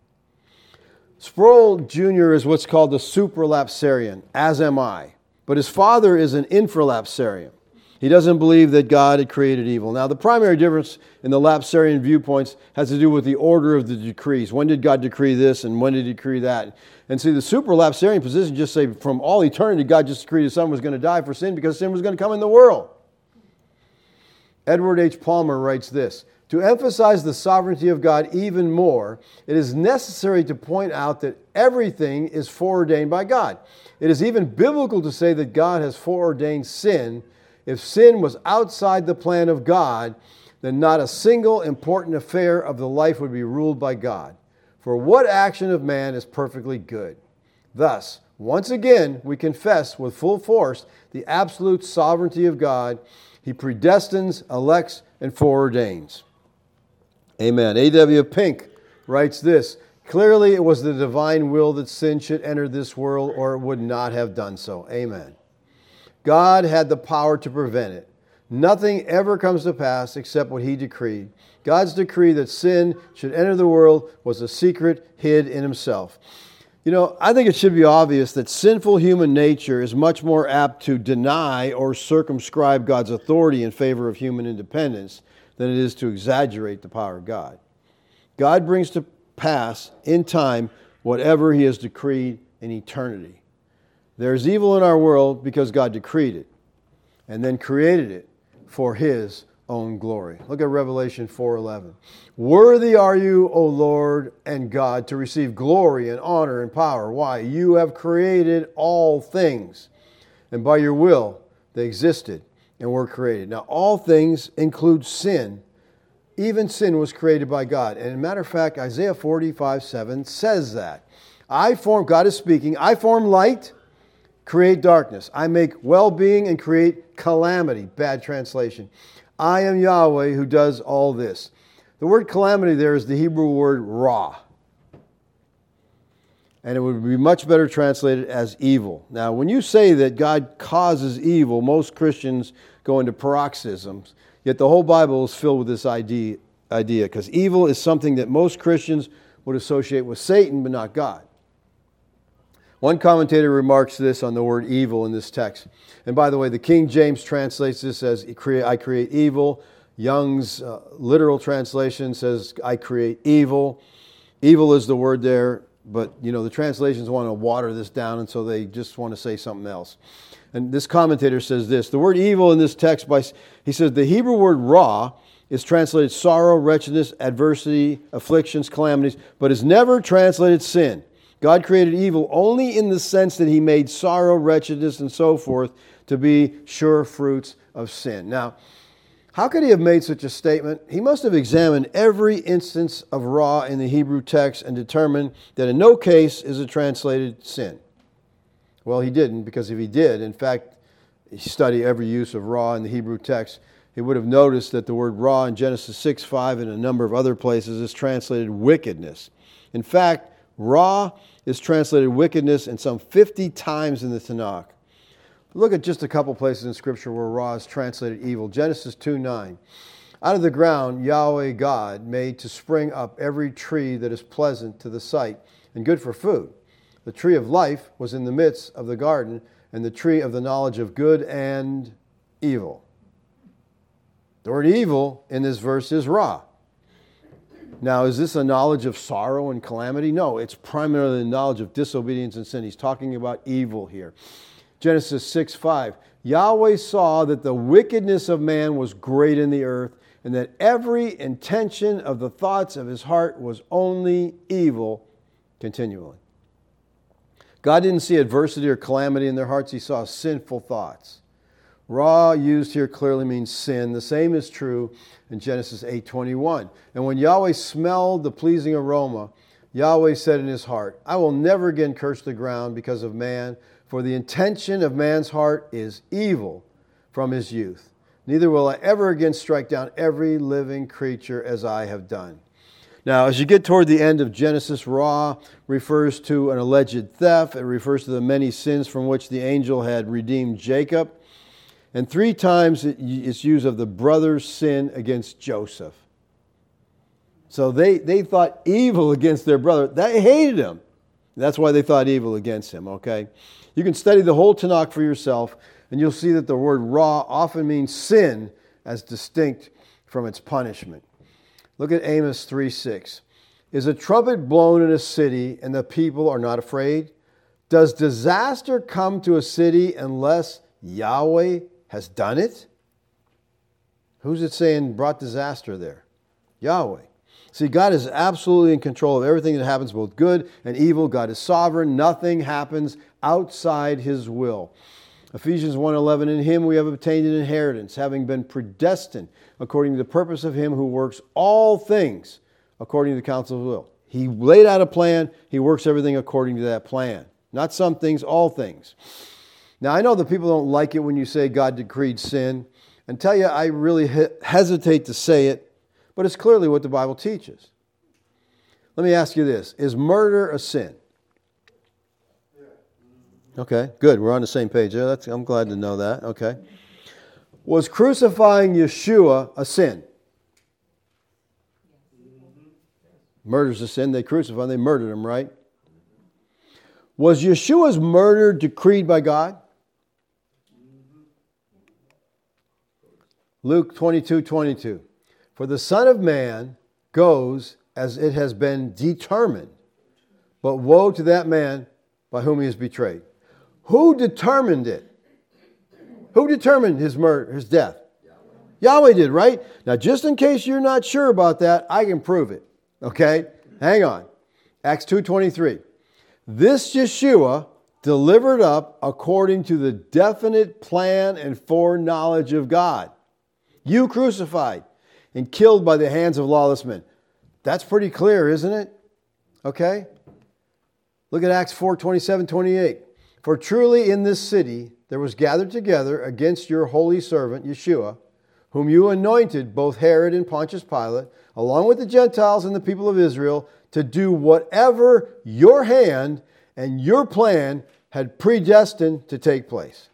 Sproul Jr. is what's called the supralapsarian, as am I. But his father is an infralapsarian. He doesn't believe that God had created evil. Now, the primary difference in the lapsarian viewpoints has to do with the order of the decrees. When did God decree this and when did He decree that? And see, the supralapsarian position just say from all eternity, God just decreed His Son was going to die for sin because sin was going to come in the world. Edward H. Palmer writes this: to emphasize the sovereignty of God even more, it is necessary to point out that everything is foreordained by God. It is even biblical to say that God has foreordained sin. If sin was outside the plan of God, then not a single important affair of the life would be ruled by God. For what action of man is perfectly good? Thus, once again, we confess with full force the absolute sovereignty of God. He predestines, elects, and foreordains. Amen. A.W. Pink writes this: clearly it was the divine will that sin should enter this world, or it would not have done so. Amen. God had the power to prevent it. Nothing ever comes to pass except what He decreed. God's decree that sin should enter the world was a secret hid in Himself. I think it should be obvious that sinful human nature is much more apt to deny or circumscribe God's authority in favor of human independence than it is to exaggerate the power of God. God brings to pass in time whatever He has decreed in eternity. There's evil in our world because God decreed it and then created it for His own glory. Look at Revelation 4:11. Worthy are you, O Lord and God, to receive glory and honor and power. Why? You have created all things, and by your will they existed and were created. Now, all things include sin. Even sin was created by God. And as a matter of fact, Isaiah 45:7 says that. God is speaking, I form light, create darkness. I make well-being and create calamity. Bad translation. I am Yahweh who does all this. The word calamity there is the Hebrew word ra. And it would be much better translated as evil. Now, when you say that God causes evil, most Christians go into paroxysms. Yet the whole Bible is filled with this idea because evil is something that most Christians would associate with Satan, but not God. One commentator remarks this on the word evil in this text. And by the way, the King James translates this as, I create evil. Young's literal translation says, I create evil. Evil is the word there, but the translations want to water this down, and so they just want to say something else. And this commentator says this: the word evil in this text, he says the Hebrew word ra is translated sorrow, wretchedness, adversity, afflictions, calamities, but is never translated sin. God created evil only in the sense that He made sorrow, wretchedness, and so forth to be sure fruits of sin. Now, how could He have made such a statement? He must have examined every instance of ra in the Hebrew text and determined that in no case is it translated sin. Well, He didn't, because if He did, in fact, study every use of ra in the Hebrew text, he would have noticed that the word ra in Genesis 6:5 and a number of other places is translated wickedness. In fact, ra is translated wickedness in some 50 times in the Tanakh. Look at just a couple places in Scripture where ra is translated evil. Genesis 2:9. Out of the ground Yahweh God made to spring up every tree that is pleasant to the sight and good for food. The tree of life was in the midst of the garden, and the tree of the knowledge of good and evil. The word evil in this verse is ra. Now, is this a knowledge of sorrow and calamity? No, it's primarily the knowledge of disobedience and sin. He's talking about evil here. Genesis 6:5. Yahweh saw that the wickedness of man was great in the earth, and that every intention of the thoughts of his heart was only evil continually. God didn't see adversity or calamity in their hearts. He saw sinful thoughts. Ra used here clearly means sin. The same is true in Genesis 8:21. And when Yahweh smelled the pleasing aroma, Yahweh said in his heart, I will never again curse the ground because of man, for the intention of man's heart is evil from his youth. Neither will I ever again strike down every living creature as I have done. Now, as you get toward the end of Genesis, Ra refers to an alleged theft. It refers to the many sins from which the angel had redeemed Jacob. And 3 times it's used of the brother's sin against Joseph. So they thought evil against their brother. They hated him. That's why they thought evil against him, okay? You can study the whole Tanakh for yourself, and you'll see that the word Ra often means sin as distinct from its punishment. Look at Amos 3:6. Is a trumpet blown in a city and the people are not afraid? Does disaster come to a city unless Yahweh has done it? Who's it saying brought disaster there? Yahweh. See, God is absolutely in control of everything that happens, both good and evil. God is sovereign. Nothing happens outside his will. Ephesians 1:11, in him we have obtained an inheritance, having been predestined according to the purpose of him who works all things according to the counsel of his will. He laid out a plan. He works everything according to that plan. Not some things, all things. Now, I know that people don't like it when you say God decreed sin. And tell you, I really hesitate to say it, but it's clearly what the Bible teaches. Let me ask you this. Is murder a sin? Okay, good. We're on the same page there. I'm glad to know that. Okay. Was crucifying Yeshua a sin? Murder's a sin. They crucified him. They murdered him, right? Was Yeshua's murder decreed by God? Luke 22:22. For the Son of Man goes as it has been determined, but woe to that man by whom he is betrayed. Who determined it? Who determined his murder, his death? Yahweh did, right? Now, just in case you're not sure about that, I can prove it. Okay? Hang on. Acts 2:23. This Yeshua delivered up according to the definite plan and foreknowledge of God. You crucified and killed by the hands of lawless men. That's pretty clear, isn't it? Okay? Look at Acts 4:27-28. For truly in this city there was gathered together against your holy servant Yeshua, whom you anointed, both Herod and Pontius Pilate, along with the Gentiles and the people of Israel, to do whatever your hand and your plan had predestined to take place.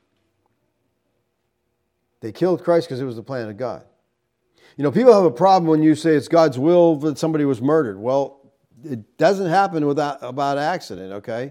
They killed Christ because it was the plan of God. You know, people have a problem when you say it's God's will that somebody was murdered. Well, it doesn't happen about accident, okay?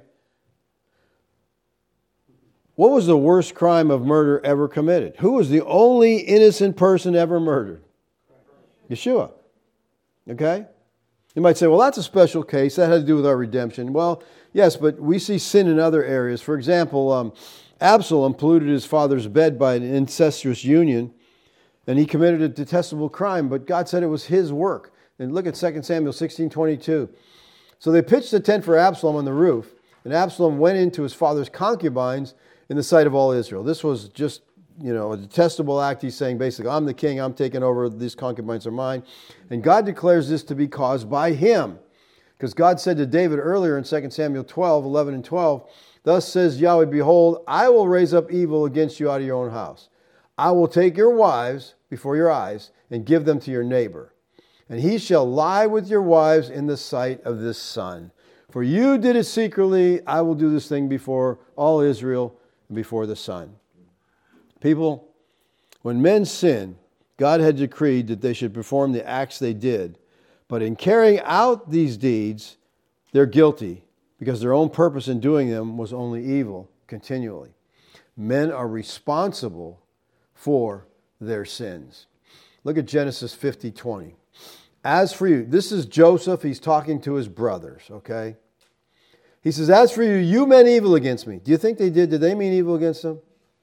What was the worst crime of murder ever committed? Who was the only innocent person ever murdered? Yeshua. Okay? You might say, well, that's a special case. That had to do with our redemption. Well, yes, but we see sin in other areas. For example, Absalom polluted his father's bed by an incestuous union, and he committed a detestable crime, but God said it was his work. And look at 2 Samuel 16:22. So they pitched a tent for Absalom on the roof, and Absalom went into his father's concubines in the sight of all Israel. This was just, a detestable act. He's saying basically, I'm the king, I'm taking over, these concubines are mine. And God declares this to be caused by him. Because God said to David earlier in 2 Samuel 12:11 and 12, thus says Yahweh, behold, I will raise up evil against you out of your own house. I will take your wives before your eyes and give them to your neighbor. And he shall lie with your wives in the sight of this sun. For you did it secretly, I will do this thing before all Israel and before the sun. People, when men sin, God had decreed that they should perform the acts they did. But in carrying out these deeds, they're guilty because their own purpose in doing them was only evil continually. Men are responsible for their sins. Look at Genesis 50:20. As for you, this is Joseph, he's talking to his brothers, okay? He says, as for you, you meant evil against me. Do you think they did? Did they mean evil against him?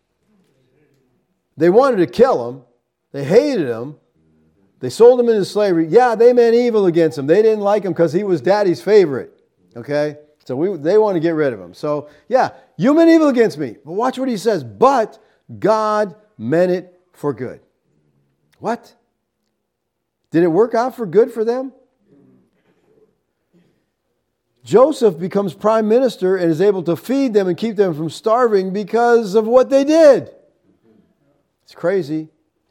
They wanted to kill him. They hated him. They sold him into slavery. Yeah, they meant evil against him. They didn't like him because he was daddy's favorite, okay? So they want to get rid of him. So, yeah, you meant evil against me. But watch what he says. But God meant it for good. What? Did it work out for good for them? Joseph becomes prime minister and is able to feed them and keep them from starving because of what they did. It's crazy.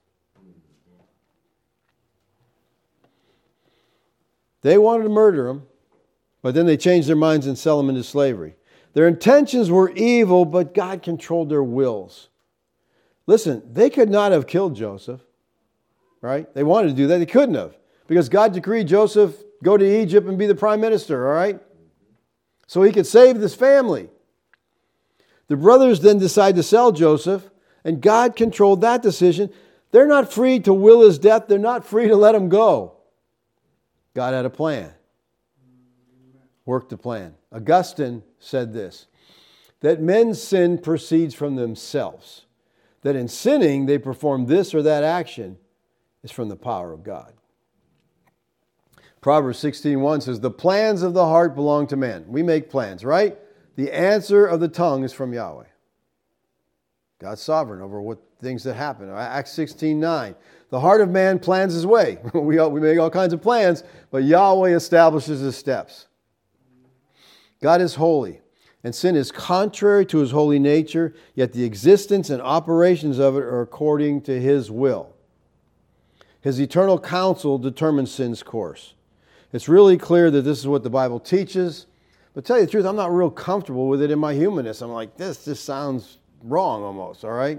They wanted to murder him, but then they changed their minds and sell him into slavery. Their intentions were evil, but God controlled their wills. Listen, they could not have killed Joseph, right? They wanted to do that. They couldn't have, because God decreed Joseph go to Egypt and be the prime minister, all right? So he could save this family. The brothers then decide to sell Joseph, and God controlled that decision. They're not free to will his death. They're not free to let him go. God had a plan. Worked the plan. Augustine said this, that men's sin proceeds from themselves. That in sinning they perform this or that action is from the power of God. Proverbs 16:1 says, the plans of the heart belong to man. We make plans, right? The answer of the tongue is from Yahweh. God's sovereign over what things that happen. Acts 16:9. The heart of man plans his way. We make all kinds of plans, but Yahweh establishes his steps. God is holy, and sin is contrary to his holy nature, yet the existence and operations of it are according to his will. His eternal counsel determines sin's course. It's really clear that this is what the Bible teaches, but to tell you the truth, I'm not real comfortable with it in my humanness. I'm like, this just sounds wrong almost, all right?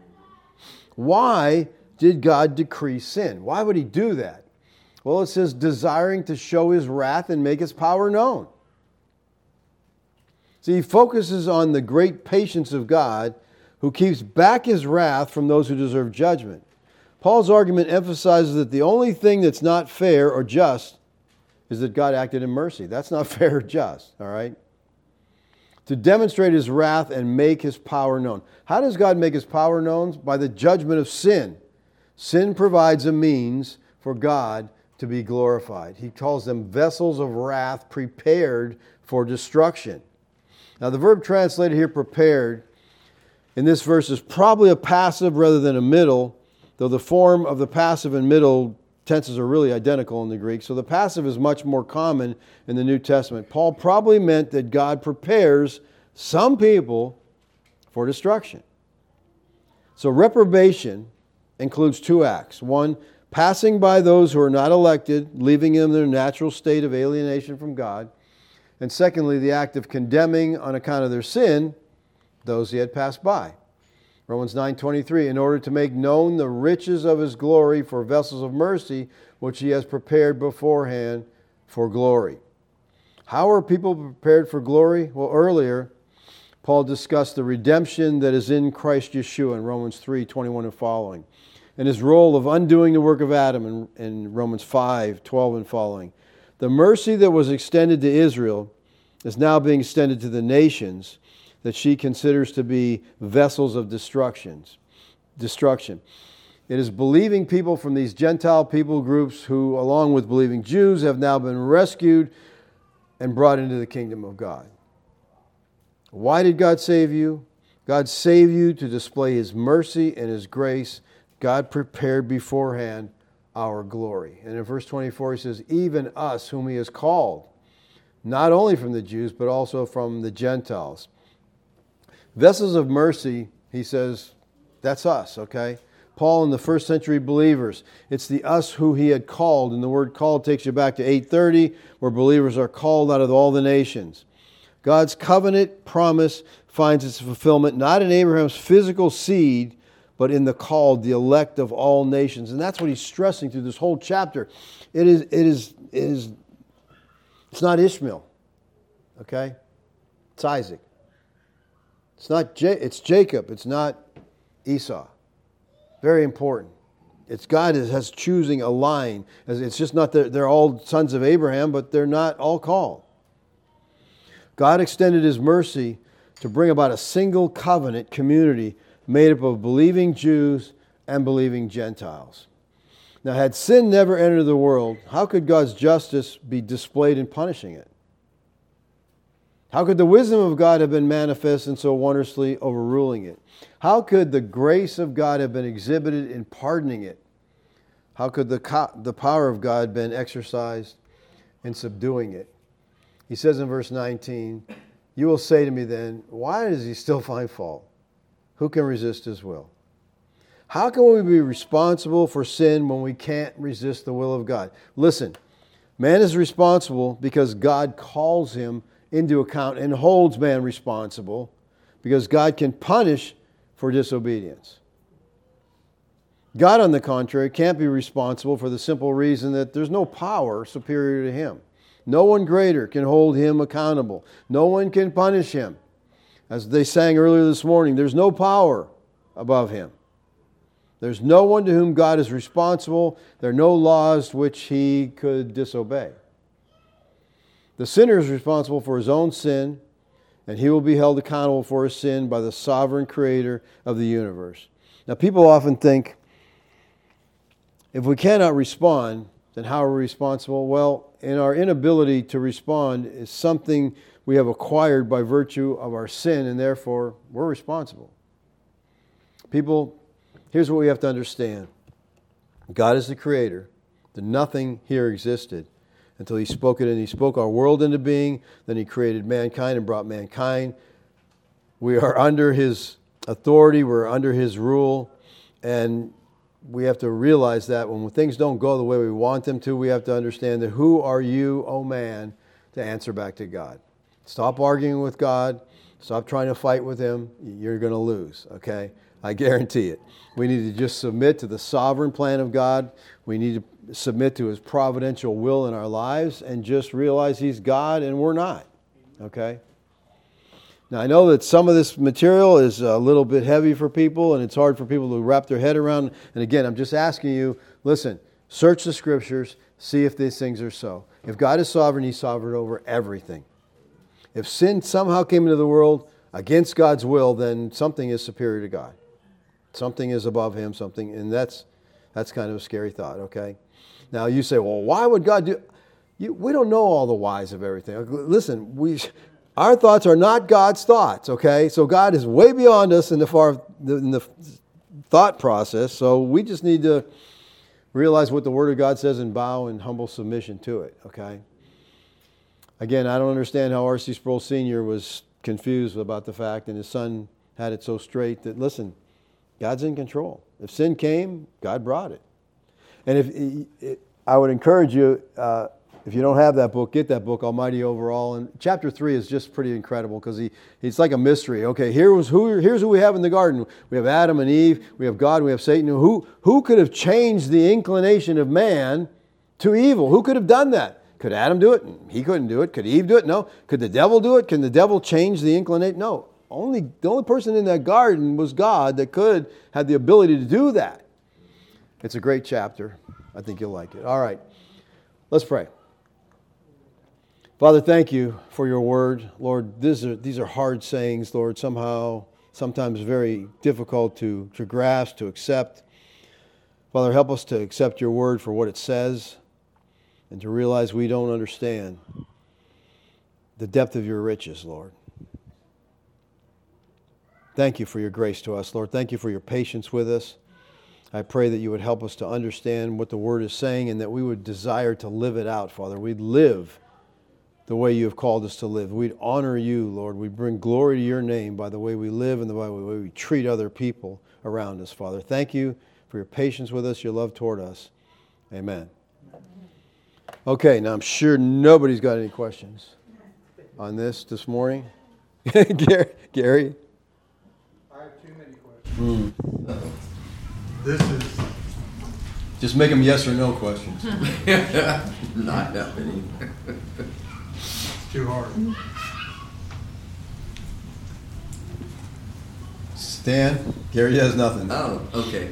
Why did God decree sin? Why would he do that? Well, it says desiring to show his wrath and make his power known. See, he focuses on the great patience of God who keeps back his wrath from those who deserve judgment. Paul's argument emphasizes that the only thing that's not fair or just is that God acted in mercy. That's not fair or just, all right? To demonstrate his wrath and make his power known. How does God make his power known? By the judgment of sin. Sin provides a means for God to be glorified. He calls them vessels of wrath prepared for destruction. Now the verb translated here, prepared, in this verse is probably a passive rather than a middle, though the form of the passive and middle tenses are really identical in the Greek. So the passive is much more common in the New Testament. Paul probably meant that God prepares some people for destruction. So reprobation includes two acts. One, passing by those who are not elected, leaving them in their natural state of alienation from God. And secondly, the act of condemning on account of their sin those he had passed by. Romans 9:23, in order to make known the riches of his glory for vessels of mercy, which he has prepared beforehand for glory. How are people prepared for glory? Well, earlier, Paul discussed the redemption that is in Christ Yeshua in Romans 3:21 and following, and his role of undoing the work of Adam in Romans 5:12 and following. The mercy that was extended to Israel is now being extended to the nations that she considers to be vessels of destruction. It is believing people from these Gentile people groups who, along with believing Jews, have now been rescued and brought into the kingdom of God. Why did God save you? God saved you to display his mercy and his grace. God prepared beforehand our glory. And in verse 24 he says, even us whom he has called, not only from the Jews, but also from the Gentiles. Vessels of mercy, he says, that's us, okay? Paul and the first century believers, it's the us who he had called. And the word called takes you back to 8:30, where believers are called out of all the nations. God's covenant promise finds its fulfillment not in Abraham's physical seed, but in the called, the elect of all nations. And that's what he's stressing through this whole chapter. It's not Ishmael, okay? It's Isaac. It's Jacob. It's not Esau. Very important. It's God has choosing a line. It's just not that they're all sons of Abraham, but they're not all called. God extended His mercy to bring about a single covenant community made up of believing Jews and believing Gentiles. Now, had sin never entered the world, how could God's justice be displayed in punishing it? How could the wisdom of God have been manifest and so wondrously overruling it? How could the grace of God have been exhibited in pardoning it? How could the power of God have been exercised in subduing it? He says in verse 19, "You will say to me then, why does He still find fault? Who can resist His will?" How can we be responsible for sin when we can't resist the will of God? Listen, man is responsible because God calls him into account and holds man responsible because God can punish for disobedience. God, on the contrary, can't be responsible for the simple reason that there's no power superior to Him. No one greater can hold Him accountable. No one can punish Him. As they sang earlier this morning, there's no power above Him. There's no one to whom God is responsible. There are no laws which He could disobey. The sinner is responsible for his own sin, and he will be held accountable for his sin by the sovereign Creator of the universe. Now, people often think, if we cannot respond, then how are we responsible? Well, in our inability to respond is something we have acquired by virtue of our sin, and therefore we're responsible. People, here's what we have to understand. God is the Creator. That nothing here existed until He spoke it, and He spoke our world into being. Then He created mankind and brought mankind. We are under His authority. We're under His rule. And we have to realize that when things don't go the way we want them to, we have to understand that who are you, oh man, to answer back to God. Stop arguing with God. Stop trying to fight with Him. You're going to lose, okay? I guarantee it. We need to just submit to the sovereign plan of God. We need to submit to His providential will in our lives and just realize He's God and we're not, okay? Now, I know that some of this material is a little bit heavy for people and it's hard for people to wrap their head around. And again, I'm just asking you, listen, search the Scriptures, see if these things are so. If God is sovereign, He's sovereign over everything. If sin somehow came into the world against God's will, then something is superior to God. Something is above Him, and that's kind of a scary thought, okay? Now you say, well, why would God do... We don't know all the whys of everything. Listen, our thoughts are not God's thoughts, okay? So God is way beyond us in the thought process, so we just need to realize what the Word of God says and bow in humble submission to it, okay? Again, I don't understand how R.C. Sproul Sr. was confused about the fact, and his son had it so straight that, listen, God's in control. If sin came, God brought it. And I would encourage you, if you don't have that book, get that book, Almighty Overall. And chapter 3 is just pretty incredible because it's like a mystery. Okay, here's who we have in the garden. We have Adam and Eve. We have God. We have Satan. Who could have changed the inclination of man to evil? Who could have done that? Could Adam do it? He couldn't do it. Could Eve do it? No. Could the devil do it? Can the devil change the inclination? No. The only person in that garden was God that could have the ability to do that. It's a great chapter. I think you'll like it. All right. Let's pray. Father, thank you for your word. Lord, these are hard sayings, Lord, sometimes very difficult to grasp, to accept. Father, help us to accept your word for what it says and to realize we don't understand the depth of your riches, Lord. Thank you for your grace to us, Lord. Thank you for your patience with us. I pray that you would help us to understand what the Word is saying and that we would desire to live it out, Father. We'd live the way you have called us to live. We'd honor you, Lord. We'd bring glory to your name by the way we live and the way we treat other people around us, Father. Thank you for your patience with us, your love toward us. Amen. Okay, now I'm sure nobody's got any questions on this morning. Gary? I have too many questions. This is Just make them yes or no questions. Not that many. too hard. Stan, Gary has nothing. Oh, okay.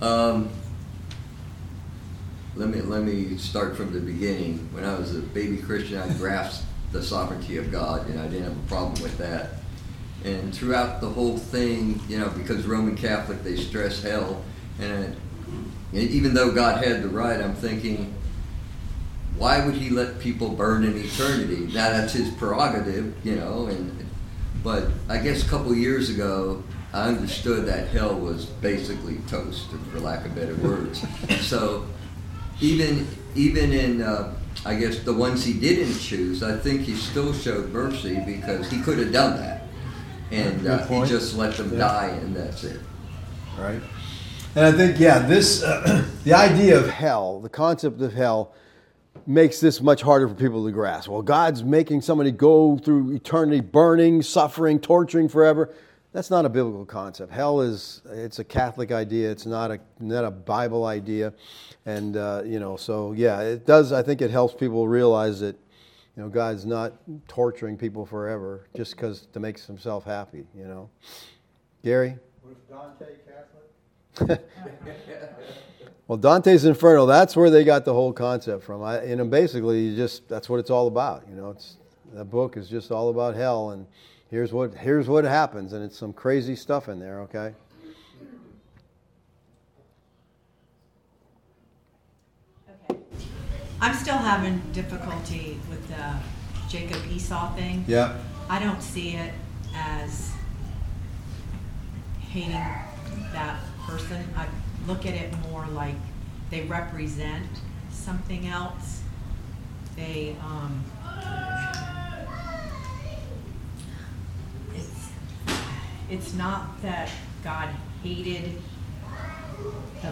Let me start from the beginning. When I was a baby Christian, I grasped the sovereignty of God, and I didn't have a problem with that. And throughout the whole thing, because Roman Catholic, they stress hell, and even though God had the right, I'm thinking, why would he let people burn in eternity? Now that's his prerogative, but I guess a couple of years ago, I understood that hell was basically toast, for lack of better words. So even in, I guess, the ones he didn't choose, I think he still showed mercy because he could have done that. And he just let them die, and that's it. Right. And I think, this, the idea of hell, the concept of hell, makes this much harder for people to grasp. Well, God's making somebody go through eternity, burning, suffering, torturing forever. That's not a biblical concept. Hell it's a Catholic idea. It's not a Bible idea. And, it does, I think it helps people realize that, God's not torturing people forever just to make himself happy, Gary? Was Dante Catholic? Well, Dante's Inferno, that's where they got the whole concept from. Basically, that's what it's all about. That book is just all about hell, and here's what happens, and it's some crazy stuff in there, okay? Okay. I'm still having difficulty with the Jacob Esau thing. Yeah. I don't see it as hating that person. I look at it more like they represent something else. It's not that God hated the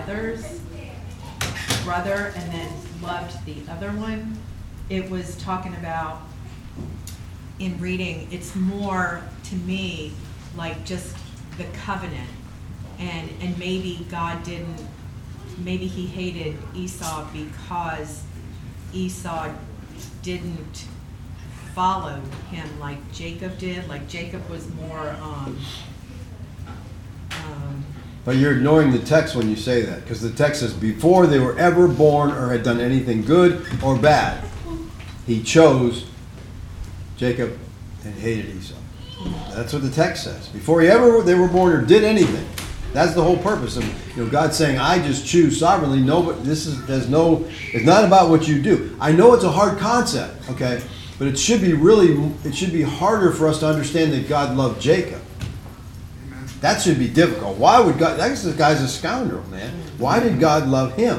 brother and then loved the other one. It was talking about, in reading, it's more to me like just the covenant, and maybe maybe he hated Esau because Esau didn't follow him like Jacob did. Like Jacob was more But you're ignoring the text when you say that, because the text says before they were ever born or had done anything good or bad, he chose Jacob and hated Esau. That's what the text says. Before they were born or did anything. That's the whole purpose of God saying, I just choose sovereignly. No, but it's not about what you do. I know it's a hard concept, okay, but it should be harder for us to understand that God loved Jacob. That should be difficult. Why would God? This guy's a scoundrel, man. Why did God love him?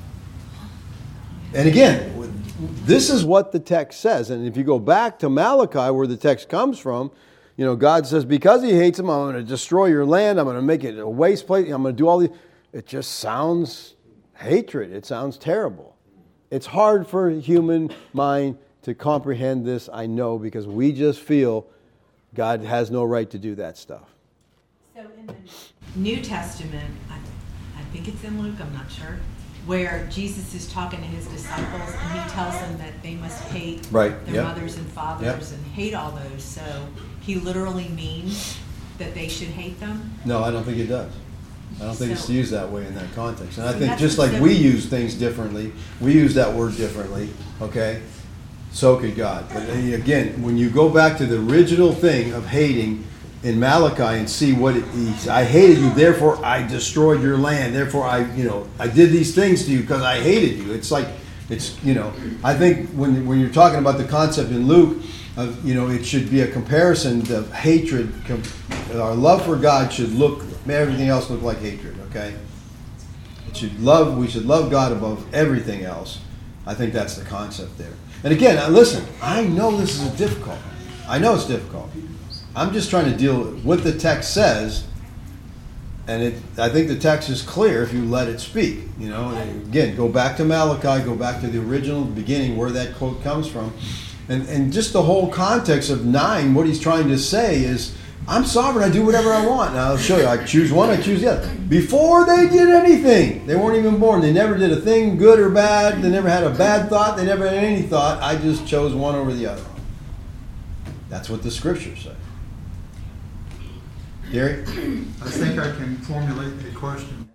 And again, this is what the text says. And if you go back to Malachi, where the text comes from, God says, because he hates him, I'm going to destroy your land. I'm going to make it a waste place. I'm going to do all these. It just sounds hatred. It sounds terrible. It's hard for a human mind to comprehend this, I know, because we just feel God has no right to do that stuff. So in the New Testament, I think it's in Luke, I'm not sure, where Jesus is talking to his disciples and he tells them that they must hate their mothers and fathers and hate all those. So he literally means that they should hate them? No, I don't think it does. I don't think it's used that way in that context. And I think just like we use things differently, we use that word differently, okay? So could God. But again, when you go back to the original thing of hating in Malachi and see what I hated you, therefore I destroyed your land, therefore I did these things to you because I hated you. It's I think when you're talking about the concept in Luke of, it should be a comparison of hatred. Our love for God should everything else look like hatred, okay? We should love God above everything else. I think that's the concept there. And again, listen, I know this is difficult. I know it's difficult. I'm just trying to deal with what the text says, and I think the text is clear if you let it speak. And again, go back to Malachi, go back to the original beginning where that quote comes from, and just the whole context of 9. What he's trying to say is, I'm sovereign. I do whatever I want. Now I'll show you. I choose one. I choose the other. Before they did anything, they weren't even born. They never did a thing, good or bad. They never had a bad thought. They never had any thought. I just chose one over the other. That's what the scriptures say. Gary? I think I can formulate a question.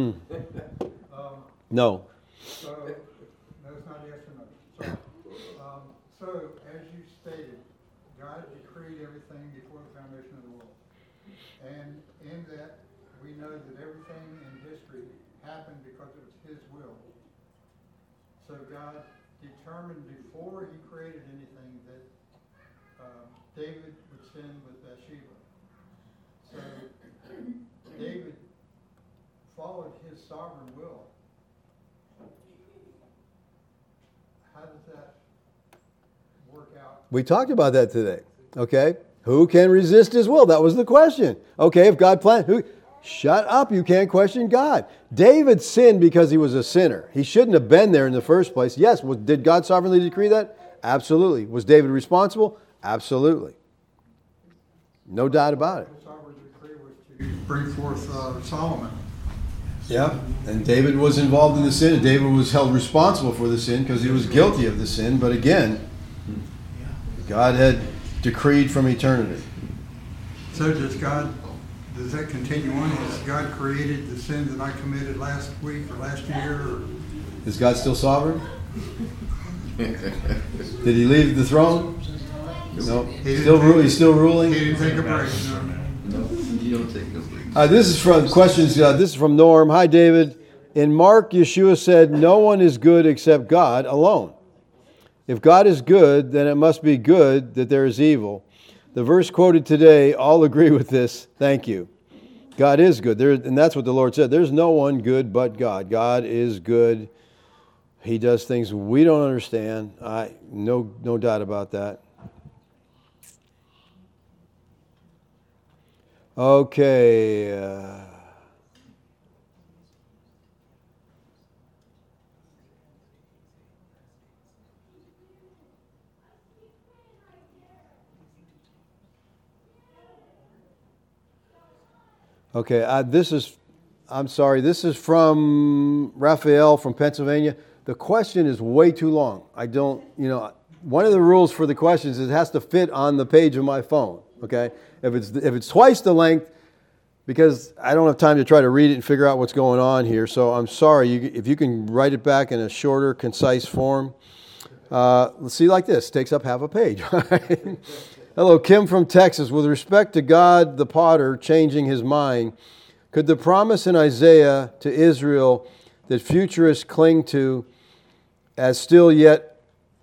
No. So, no, it's not yes or no. So, as you stated, God decreed everything before the foundation of the world. And in that, we know that everything in history happened because it was His will. So God determined before He created anything that David would sin with Bathsheba. So David followed his sovereign will. How does that work out? We talked about that today. Okay? Who can resist His will? That was the question. Okay, if God planned, who? Shut up, you can't question God. David sinned because he was a sinner. He shouldn't have been there in the first place. Yes, did God sovereignly decree that? Absolutely. Was David responsible? Absolutely. No doubt about it. The sovereign decree was to bring forth Solomon. Yeah, and David was involved in the sin. David was held responsible for the sin because he was guilty of the sin. But again, God had decreed from eternity. So does that continue on? Has God created the sin that I committed last week or last year? Or? Is God still sovereign? Did He leave the throne? No. He's still ruling? He didn't take a break. No, you don't take no break. This is from questions. This is from Norm. Hi, David. In Mark, Yeshua said, "No one is good except God alone. If God is good, then it must be good that there is evil." The verse quoted today, all agree with this. Thank you. God is good. And that's what the Lord said. There's no one good but God. God is good. He does things we don't understand. No doubt about that. Okay. I'm sorry, this is from Raphael from Pennsylvania. The question is way too long. One of the rules for the questions is it has to fit on the page of my phone, okay? If it's twice the length, because I don't have time to try to read it and figure out what's going on here, so I'm sorry. If you can write it back in a shorter, concise form. Let's see, like this. Takes up half a page. Hello, Kim from Texas. With respect to God the potter changing His mind, could the promise in Isaiah to Israel that futurists cling to as still yet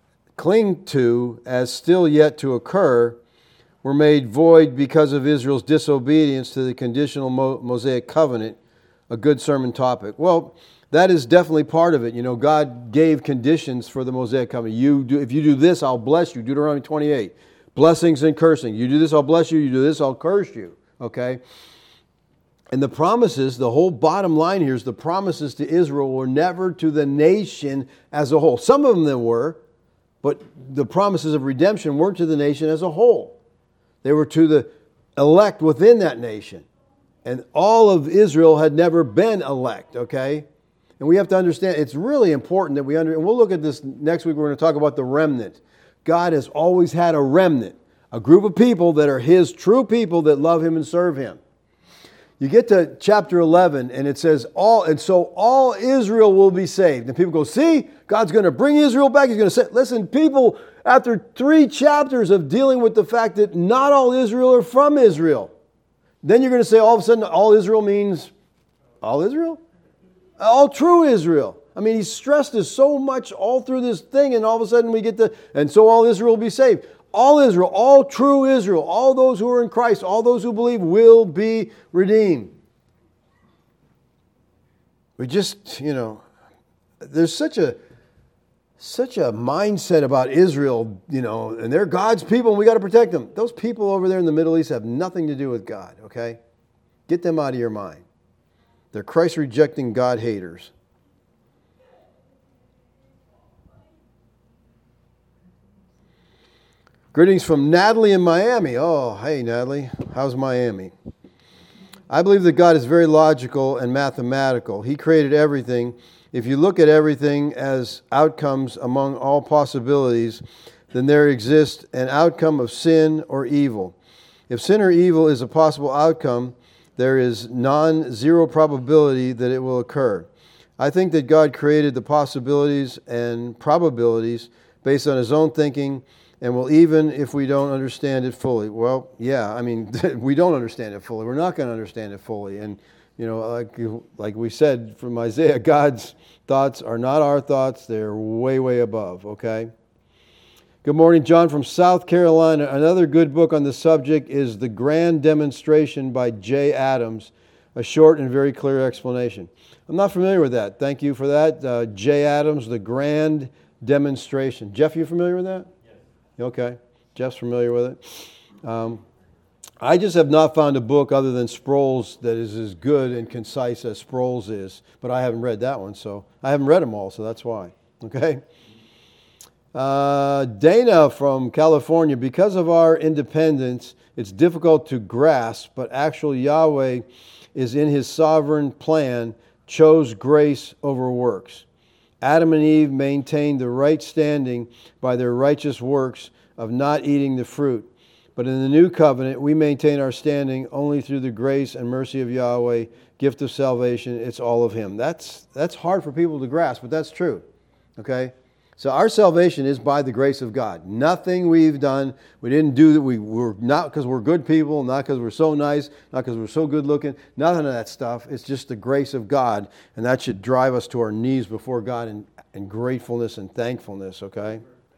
to occur were made void because of Israel's disobedience to the conditional Mosaic covenant, a good sermon topic? Well, that is definitely part of it. God gave conditions for the Mosaic covenant. If you do this, I'll bless you. Deuteronomy 28. Blessings and cursing. You do this, I'll bless you. You do this, I'll curse you. Okay? And the promises, the whole bottom line here is the promises to Israel were never to the nation as a whole. Some of them were, but the promises of redemption weren't to the nation as a whole. They were to the elect within that nation. And all of Israel had never been elect, okay? And we have to understand, it's really important that and we'll look at this next week. We're going to talk about the remnant. God has always had a remnant, a group of people that are His true people that love Him and serve Him. You get to chapter 11 and it says, all Israel will be saved. And people go, see, God's going to bring Israel back. He's going to say, listen, people, after 3 chapters of dealing with the fact that not all Israel are from Israel, then you're going to say all of a sudden all Israel means all Israel? All true Israel. I mean, He stressed this so much all through this thing, and all of a sudden we get and so all Israel will be saved. All Israel, all true Israel, all those who are in Christ, all those who believe will be redeemed. We just, there's such a mindset about Israel, and they're God's people and we got to protect them. Those people over there in the Middle East have nothing to do with God, okay? Get them out of your mind. They're Christ-rejecting God haters. Greetings from Natalie in Miami. Oh, hey, Natalie. How's Miami? I believe that God is very logical and mathematical. He created everything. If you look at everything as outcomes among all possibilities, then there exists an outcome of sin or evil. If sin or evil is a possible outcome, there is non-zero probability that it will occur. I think that God created the possibilities and probabilities based on His own thinking, and will, even if we don't understand it fully. Well, yeah, I mean, we don't understand it fully. We're not going to understand it fully. And, you know, like we said from Isaiah, God's thoughts are not our thoughts. They're way, way above, okay? Good morning, John from South Carolina. Another good book on the subject is The Grand Demonstration by Jay Adams, a short and very clear explanation. I'm not familiar with that. Thank you for that. Jay Adams, The Grand Demonstration. Jeff, you familiar with that? Okay, Jeff's familiar with it. I just have not found a book other than Sproul's that is as good and concise as Sproul's is, but I haven't read that one, so I haven't read them all, so that's why. Okay. Dana from California, because of our independence, it's difficult to grasp, but actual Yahweh is in His sovereign plan, chose grace over works. Adam and Eve maintained the right standing by their righteous works of not eating the fruit. But in the new covenant, we maintain our standing only through the grace and mercy of Yahweh, gift of salvation. It's all of Him. That's hard for people to grasp, but that's true. Okay? So our salvation is by the grace of God. Nothing we've done, we didn't do that. We're not because we're good people, not because we're so nice, not because we're so good looking, nothing of that stuff. It's just the grace of God, and that should drive us to our knees before God in gratefulness and thankfulness, okay?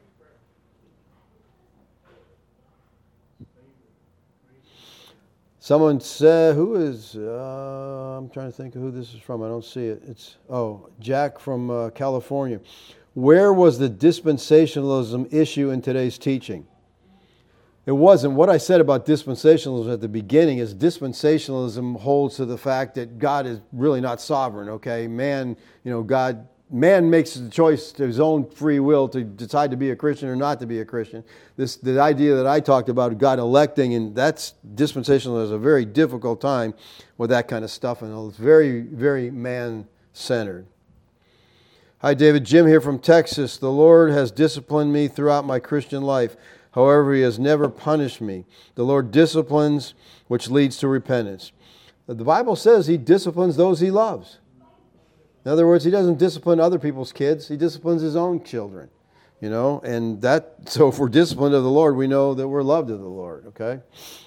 Someone said, I'm trying to think of who this is from. I don't see it. It's Jack from California. Where was the dispensationalism issue in today's teaching? It wasn't. What I said about dispensationalism at the beginning is dispensationalism holds to the fact that God is really not sovereign, okay? Man makes the choice to his own free will to decide to be a Christian or not to be a Christian. The idea that I talked about, God electing, and that's dispensationalism is a very difficult time with that kind of stuff, and it's very, very man-centered. Hi, David. Jim here from Texas. The Lord has disciplined me throughout my Christian life. However, He has never punished me. The Lord disciplines, which leads to repentance. The Bible says He disciplines those He loves. In other words, He doesn't discipline other people's kids. He disciplines His own children. You know, and so if we're disciplined of the Lord, we know that we're loved of the Lord, okay?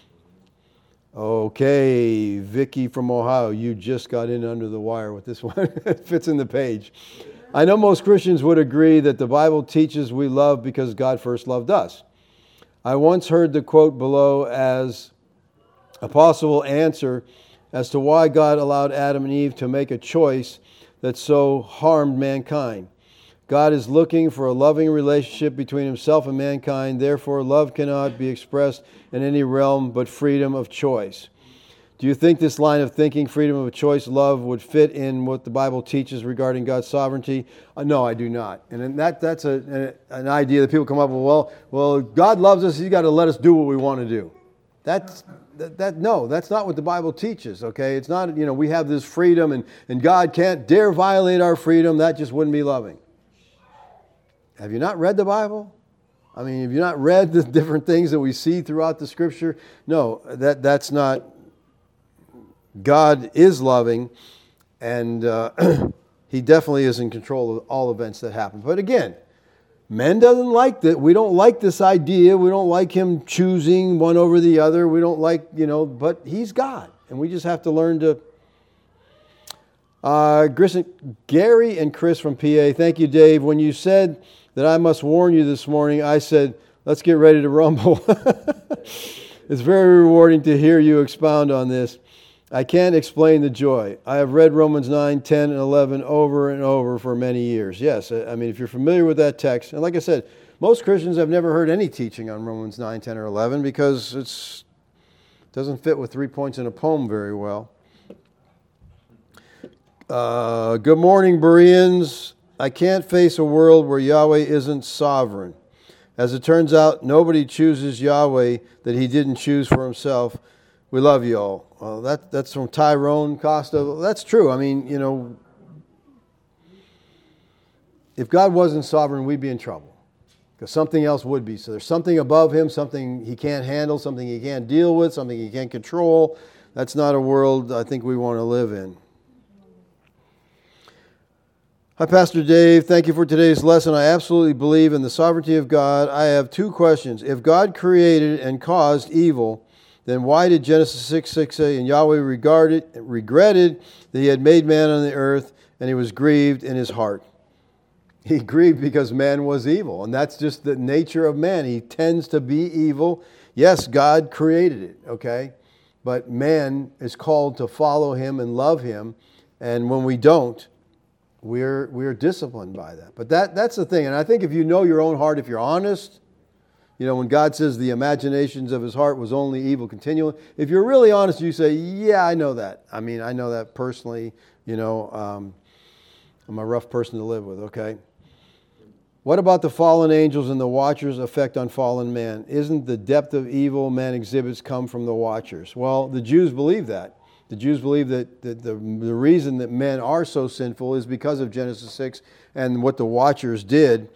Okay, Vicky from Ohio, you just got in under the wire with this one. It fits in the page. I know most Christians would agree that the Bible teaches we love because God first loved us. I once heard the quote below as a possible answer as to why God allowed Adam and Eve to make a choice that so harmed mankind. God is looking for a loving relationship between Himself and mankind. Therefore, love cannot be expressed in any realm but freedom of choice. Do you think this line of thinking, freedom of choice, love, would fit in what the Bible teaches regarding God's sovereignty? No, I do not. And that's an idea that people come up with, well, God loves us, He's got to let us do what we want to do. No, that's not what the Bible teaches, okay? It's not, we have this freedom and God can't dare violate our freedom. That just wouldn't be loving. Have you not read the Bible? I mean, have you not read the different things that we see throughout the Scripture? No, that's not. God is loving, and He definitely is in control of all events that happen. But again, men doesn't like that. We don't like this idea. We don't like Him choosing one over the other. We don't like, but He's God, and we just have to learn to. Gary and Chris from PA, thank you, Dave. When you said that I must warn you this morning, I said, let's get ready to rumble. It's very rewarding to hear you expound on this. I can't explain the joy. I have read Romans 9, 10, and 11 over and over for many years. Yes, I mean, if you're familiar with that text, and like I said, most Christians have never heard any teaching on Romans 9, 10, or 11 because it doesn't fit with 3 points in a poem very well. Good morning, Bereans. I can't face a world where Yahweh isn't sovereign. As it turns out, nobody chooses Yahweh that he didn't choose for himself. We love you all. Well, that's from Tyrone Costa. That's true. I mean, if God wasn't sovereign, we'd be in trouble. Because something else would be. So there's something above him, something he can't handle, something he can't deal with, something he can't control. That's not a world I think we want to live in. Hi, Pastor Dave. Thank you for today's lesson. I absolutely believe in the sovereignty of God. I have two questions. If God created and caused evil, then why did Genesis 6:6 say, and Yahweh regretted that he had made man on the earth, and he was grieved in his heart? He grieved because man was evil, and that's just the nature of man. He tends to be evil. Yes, God created it, okay? But man is called to follow him and love him, and when we don't, we're disciplined by that. But that's the thing, and I think if you know your own heart, if you're honest, when God says the imaginations of his heart was only evil continually, if you're really honest, you say, yeah, I know that. I mean, I know that personally, I'm a rough person to live with, okay? What about the fallen angels and the watchers' effect on fallen man? Isn't the depth of evil man exhibits come from the watchers? Well, the Jews believe that. The Jews believe that the reason that men are so sinful is because of Genesis 6 and what the watchers did.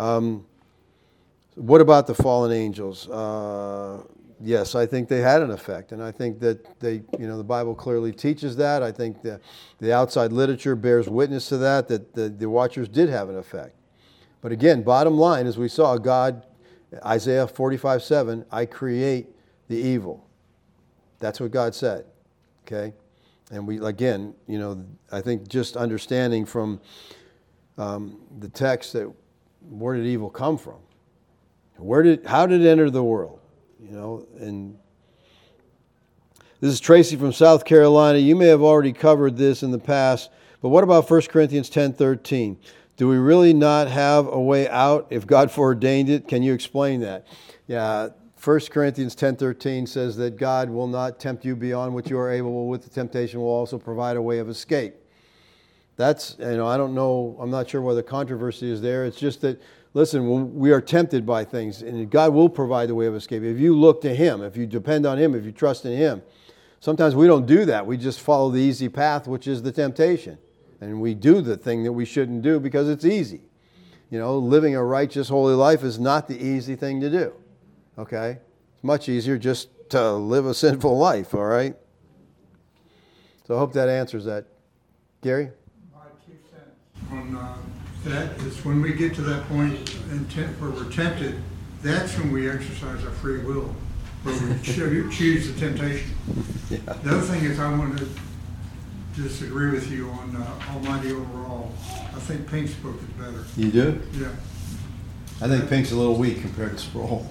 What about the fallen angels? Yes, I think they had an effect, and I think that the Bible clearly teaches that. I think the outside literature bears witness to that the watchers did have an effect. But again, bottom line, as we saw, God, Isaiah 45:7, I create the evil. That's what God said. Okay? And we, again, I think just understanding from the text that where did evil come from? How did it enter the world? And this is Tracy from South Carolina. You may have already covered this in the past, but what about 1 Corinthians 10:13? Do we really not have a way out if God foreordained it? Can you explain that? Yeah, 1 Corinthians 10:13 says that God will not tempt you beyond what you are able, with the temptation will also provide a way of escape. That's, I don't know, I'm not sure whether controversy is there. It's just that, listen, when we are tempted by things, and God will provide the way of escape. If you look to him, if you depend on him, if you trust in him. Sometimes we don't do that. We just follow the easy path, which is the temptation. And we do the thing that we shouldn't do because it's easy. Living a righteous, holy life is not the easy thing to do. Okay? It's much easier just to live a sinful life, all right? So I hope that answers that. Gary? My 2 cents on that is when we get to that point where we're tempted, that's when we exercise our free will, where we choose the temptation. Yeah. The other thing is I want to disagree with you on Almighty Overall. I think Pink's book is better. You do? Yeah. I think Pink's a little weak compared to Sproul.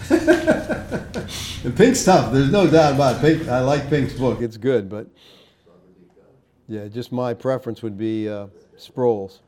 And Pink's tough. There's no doubt about it. I like Pink's book. It's good, but yeah, just my preference would be Sproul's.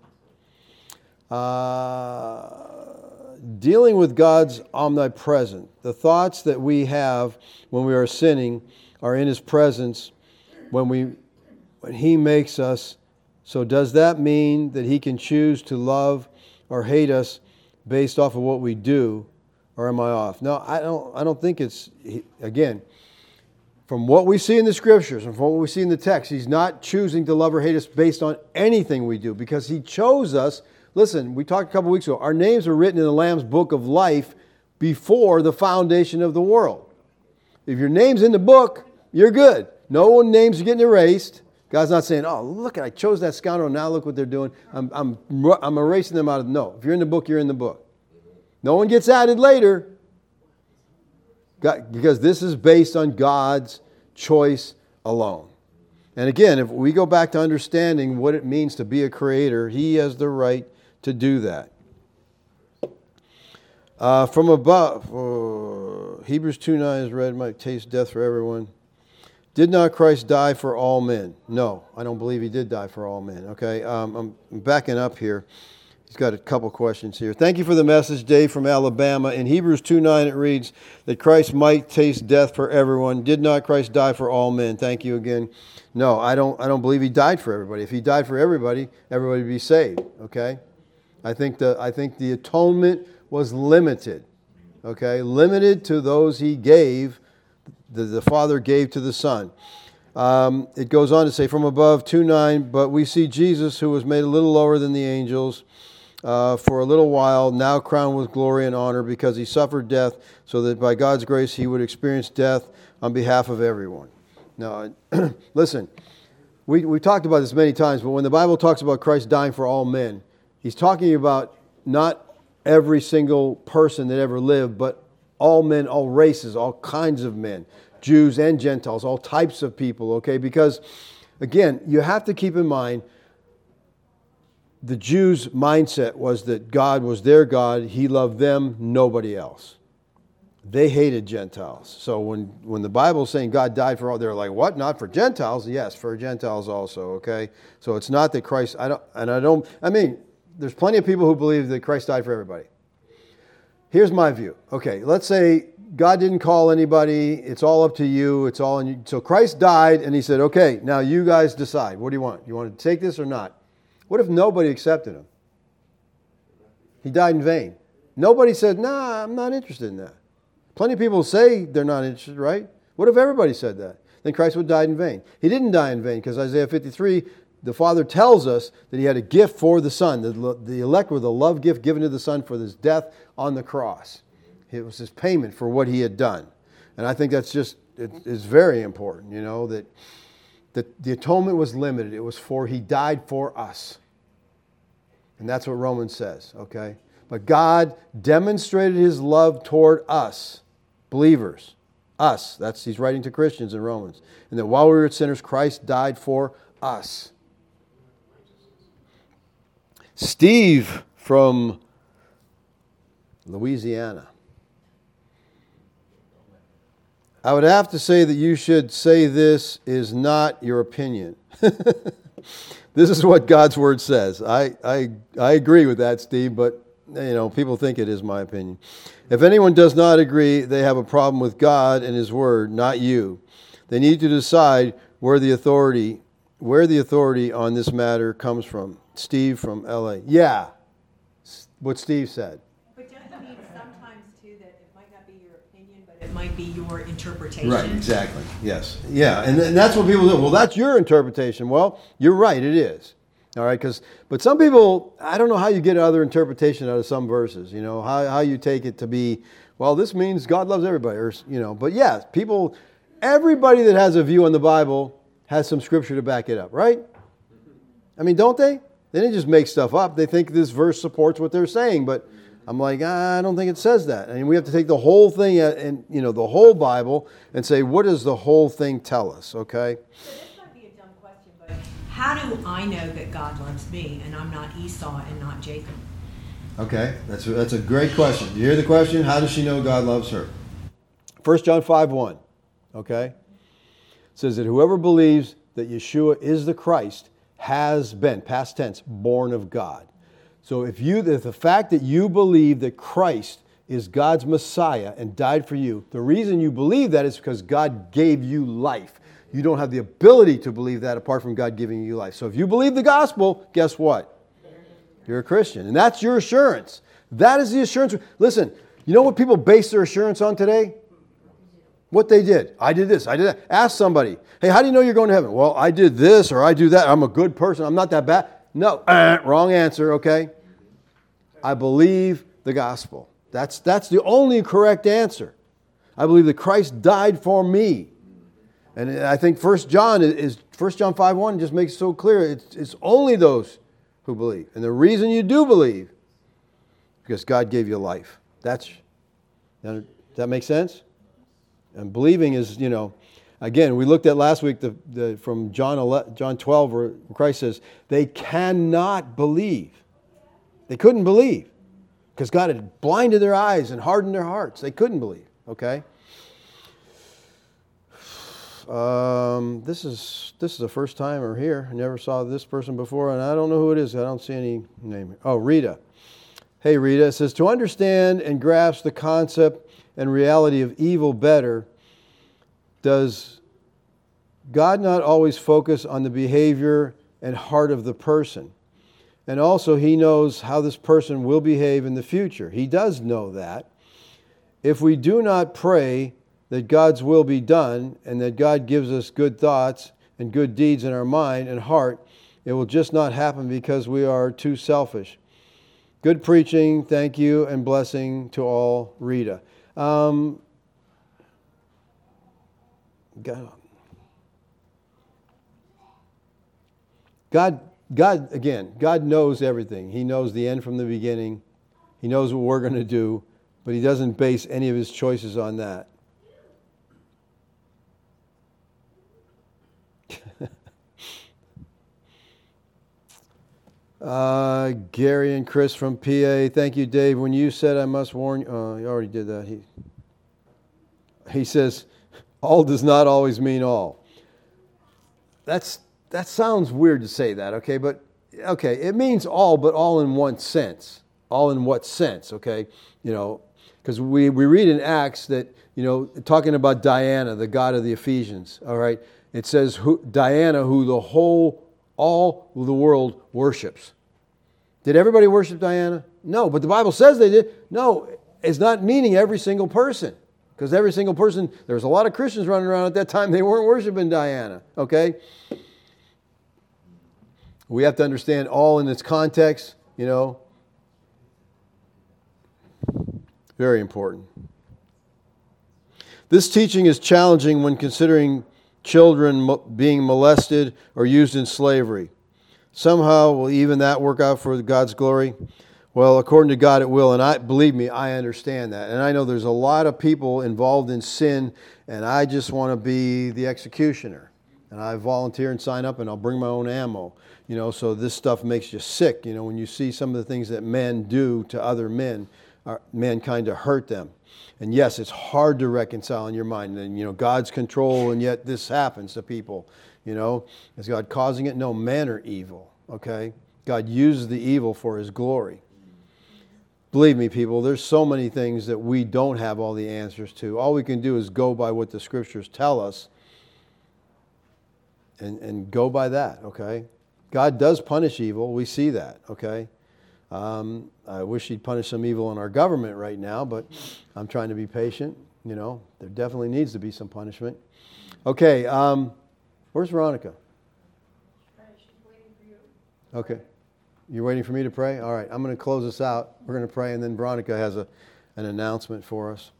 Dealing with God's omnipresent. The thoughts that we have when we are sinning are in his presence when he makes us. So does that mean that he can choose to love or hate us based off of what we do, or am I off? No, I don't think it's, again, from what we see in the scriptures and from what we see in the text, he's not choosing to love or hate us based on anything we do, because he chose us. Listen, we talked a couple weeks ago, our names were written in the Lamb's book of life before the foundation of the world. If your name's in the book, you're good. No one names are getting erased. God's not saying, oh, look, I chose that scoundrel, now look what they're doing. I'm erasing them out of, no. If you're in the book, you're in the book. No one gets added later, because this is based on God's choice alone. And again, if we go back to understanding what it means to be a creator, he has the right to do that. From above, Hebrews 2:9 is read, might taste death for everyone. Did not Christ die for all men? No, I don't believe he did die for all men. Okay, I'm backing up here. He's got a couple questions here. Thank you for the message, Dave from Alabama. In Hebrews 2:9 it reads that Christ might taste death for everyone. Did not Christ die for all men? Thank you again. No, I don't believe he died for everybody. If he died for everybody, everybody would be saved. Okay, I think the atonement was limited. okay? Limited to those he gave, the Father gave to the Son. It goes on to say, from above, 2:9, but we see Jesus, who was made a little lower than the angels, for a little while, now crowned with glory and honor, because he suffered death, so that by God's grace he would experience death on behalf of everyone. Now, listen, we've talked about this many times, but when the Bible talks about Christ dying for all men, he's talking about not every single person that ever lived, but all men, all races, all kinds of men, Jews and Gentiles, all types of people, okay? Because, again, you have to keep in mind, the Jews' mindset was that God was their God, he loved them, nobody else. They hated Gentiles. So when the Bible's saying God died for all, they're like, what? Not for Gentiles? Yes, for Gentiles also, okay? So it's not that Christ, I mean, there's plenty of people who believe that Christ died for everybody. Here's my view. Okay, let's say God didn't call anybody. It's all up to you. It's all in you. So Christ died and he said, okay, now you guys decide. What do you want? You want to take this or not? What if nobody accepted him? He died in vain. Nobody said, nah, I'm not interested in that. Plenty of people say they're not interested, right? What if everybody said that? Then Christ would die in vain. He didn't die in vain because Isaiah 53, the Father tells us that he had a gift for the Son. The elect were the love gift given to the Son for his death on the cross. It was his payment for what he had done. And I think that's just, it's very important, you know, that the atonement was limited. It was for, he died for us. And that's what Romans says, okay? But God demonstrated his love toward us, believers, us. He's writing to Christians in Romans. And that while we were sinners, Christ died for us. Steve from Louisiana. I would have to say that you should say this is not your opinion. This is what God's Word says. I agree with that, Steve, but you know, people think it is my opinion. If anyone does not agree, they have a problem with God and his Word, not you. They need to decide where the authority on this matter comes from. Steve from LA. Yeah, what Steve said. But don't you mean sometimes, too, that it might not be your opinion, but it might be your interpretation? Right, exactly. Yes. Yeah, and that's what people do. Well, that's your interpretation. Well, you're right, it is. All right, but some people, I don't know how you get other interpretation out of some verses, you know, how you take it to be, well, this means God loves everybody, or, you know, but yeah, everybody that has a view on the Bible has some scripture to back it up, right? I mean, don't they? They didn't just make stuff up. They think this verse supports what they're saying, but I'm like, I don't think it says that. I mean, we have to take the whole thing and, you know, the whole Bible and say, what does the whole thing tell us, okay? How do I know that God loves me and I'm not Esau and not Jacob? Okay, that's a great question. You hear the question? How does she know God loves her? 1 John 5:1, okay? It says that whoever believes that Yeshua is the Christ has been, past tense, born of God. So if the fact that you believe that Christ is God's Messiah and died for you, the reason you believe that is because God gave you life. You don't have the ability to believe that apart from God giving you life. So if you believe the gospel, guess what? You're a Christian. And that's your assurance. That is the assurance. Listen, you know what people base their assurance on today? What they did. I did this. I did that. Ask somebody, hey, how do you know you're going to heaven? Well, I did this or I do that. I'm a good person. I'm not that bad. No, wrong answer, okay? I believe the gospel. That's the only correct answer. I believe that Christ died for me. And I think 1 John 5:1 just makes it so clear. It's only those who believe. And the reason you do believe, because God gave you life. Does that make sense? And believing is, you know, again, we looked at last week from John 12 where Christ says, they cannot believe. They couldn't believe because God had blinded their eyes and hardened their hearts. They couldn't believe, okay? This is the first time we're here. I never saw this person before, and I don't know who it is. I don't see any name. Oh, Rita. Hey, Rita. It says, to understand and grasp the concept and reality of evil better, does God not always focus on the behavior and heart of the person? And also, he knows how this person will behave in the future. He does know that. If we do not pray that God's will be done and that God gives us good thoughts and good deeds in our mind and heart, it will just not happen because we are too selfish. Good preaching, thank you, and blessing to all, Rita. God knows everything. He knows the end from the beginning. He knows what we're going to do, but He doesn't base any of His choices on that. Gary and Chris from PA. Thank you, Dave. When you said I must warn you, you already did that. He says, all does not always mean all. That sounds weird to say that, okay? But, okay, it means all, but all in one sense. All in what sense, okay? You know, because we read in Acts that, you know, talking about Diana, the god of the Ephesians, all right? It says Diana, who all the world worships. Did everybody worship Diana? No, but the Bible says they did. No, it's not meaning every single person. Because every single person, there was a lot of Christians running around at that time, they weren't worshiping Diana, okay? We have to understand all in its context, you know. Very important. This teaching is challenging when considering children being molested or used in slavery. Somehow, will even that work out for God's glory? Well, according to God, it will. And believe me, I understand that. And I know there's a lot of people involved in sin, and I just want to be the executioner. And I volunteer and sign up, and I'll bring my own ammo. You know, so this stuff makes you sick. You know, when you see some of the things that men do to other men, mankind to hurt them. And yes, it's hard to reconcile in your mind. And, you know, God's control, and yet this happens to people. You know, is God causing it? No, men are evil, okay? God uses the evil for His glory. Believe me, people, there's so many things that we don't have all the answers to. All we can do is go by what the Scriptures tell us and go by that, okay? God does punish evil. We see that, okay? I wish He'd punish some evil in our government right now, but I'm trying to be patient. You know, there definitely needs to be some punishment. Okay, where's Veronica? She's waiting for you. Okay. You're waiting for me to pray? All right, I'm going to close this out. We're going to pray, and then Veronica has an announcement for us.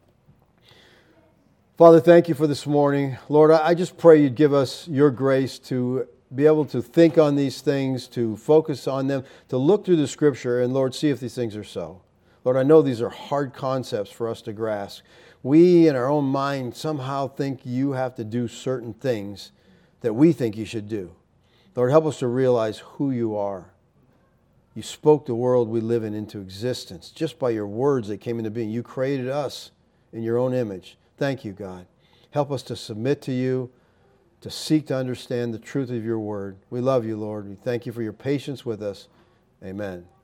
Father, thank you for this morning. Lord, I just pray you'd give us your grace to be able to think on these things, to focus on them, to look through the Scripture, and Lord, see if these things are so. Lord, I know these are hard concepts for us to grasp. We, in our own mind, somehow think you have to do certain things that we think you should do. Lord, help us to realize who you are. You spoke the world we live in into existence just by your words that came into being. You created us in your own image. Thank you, God. Help us to submit to you, to seek to understand the truth of your word. We love you, Lord. We thank you for your patience with us. Amen.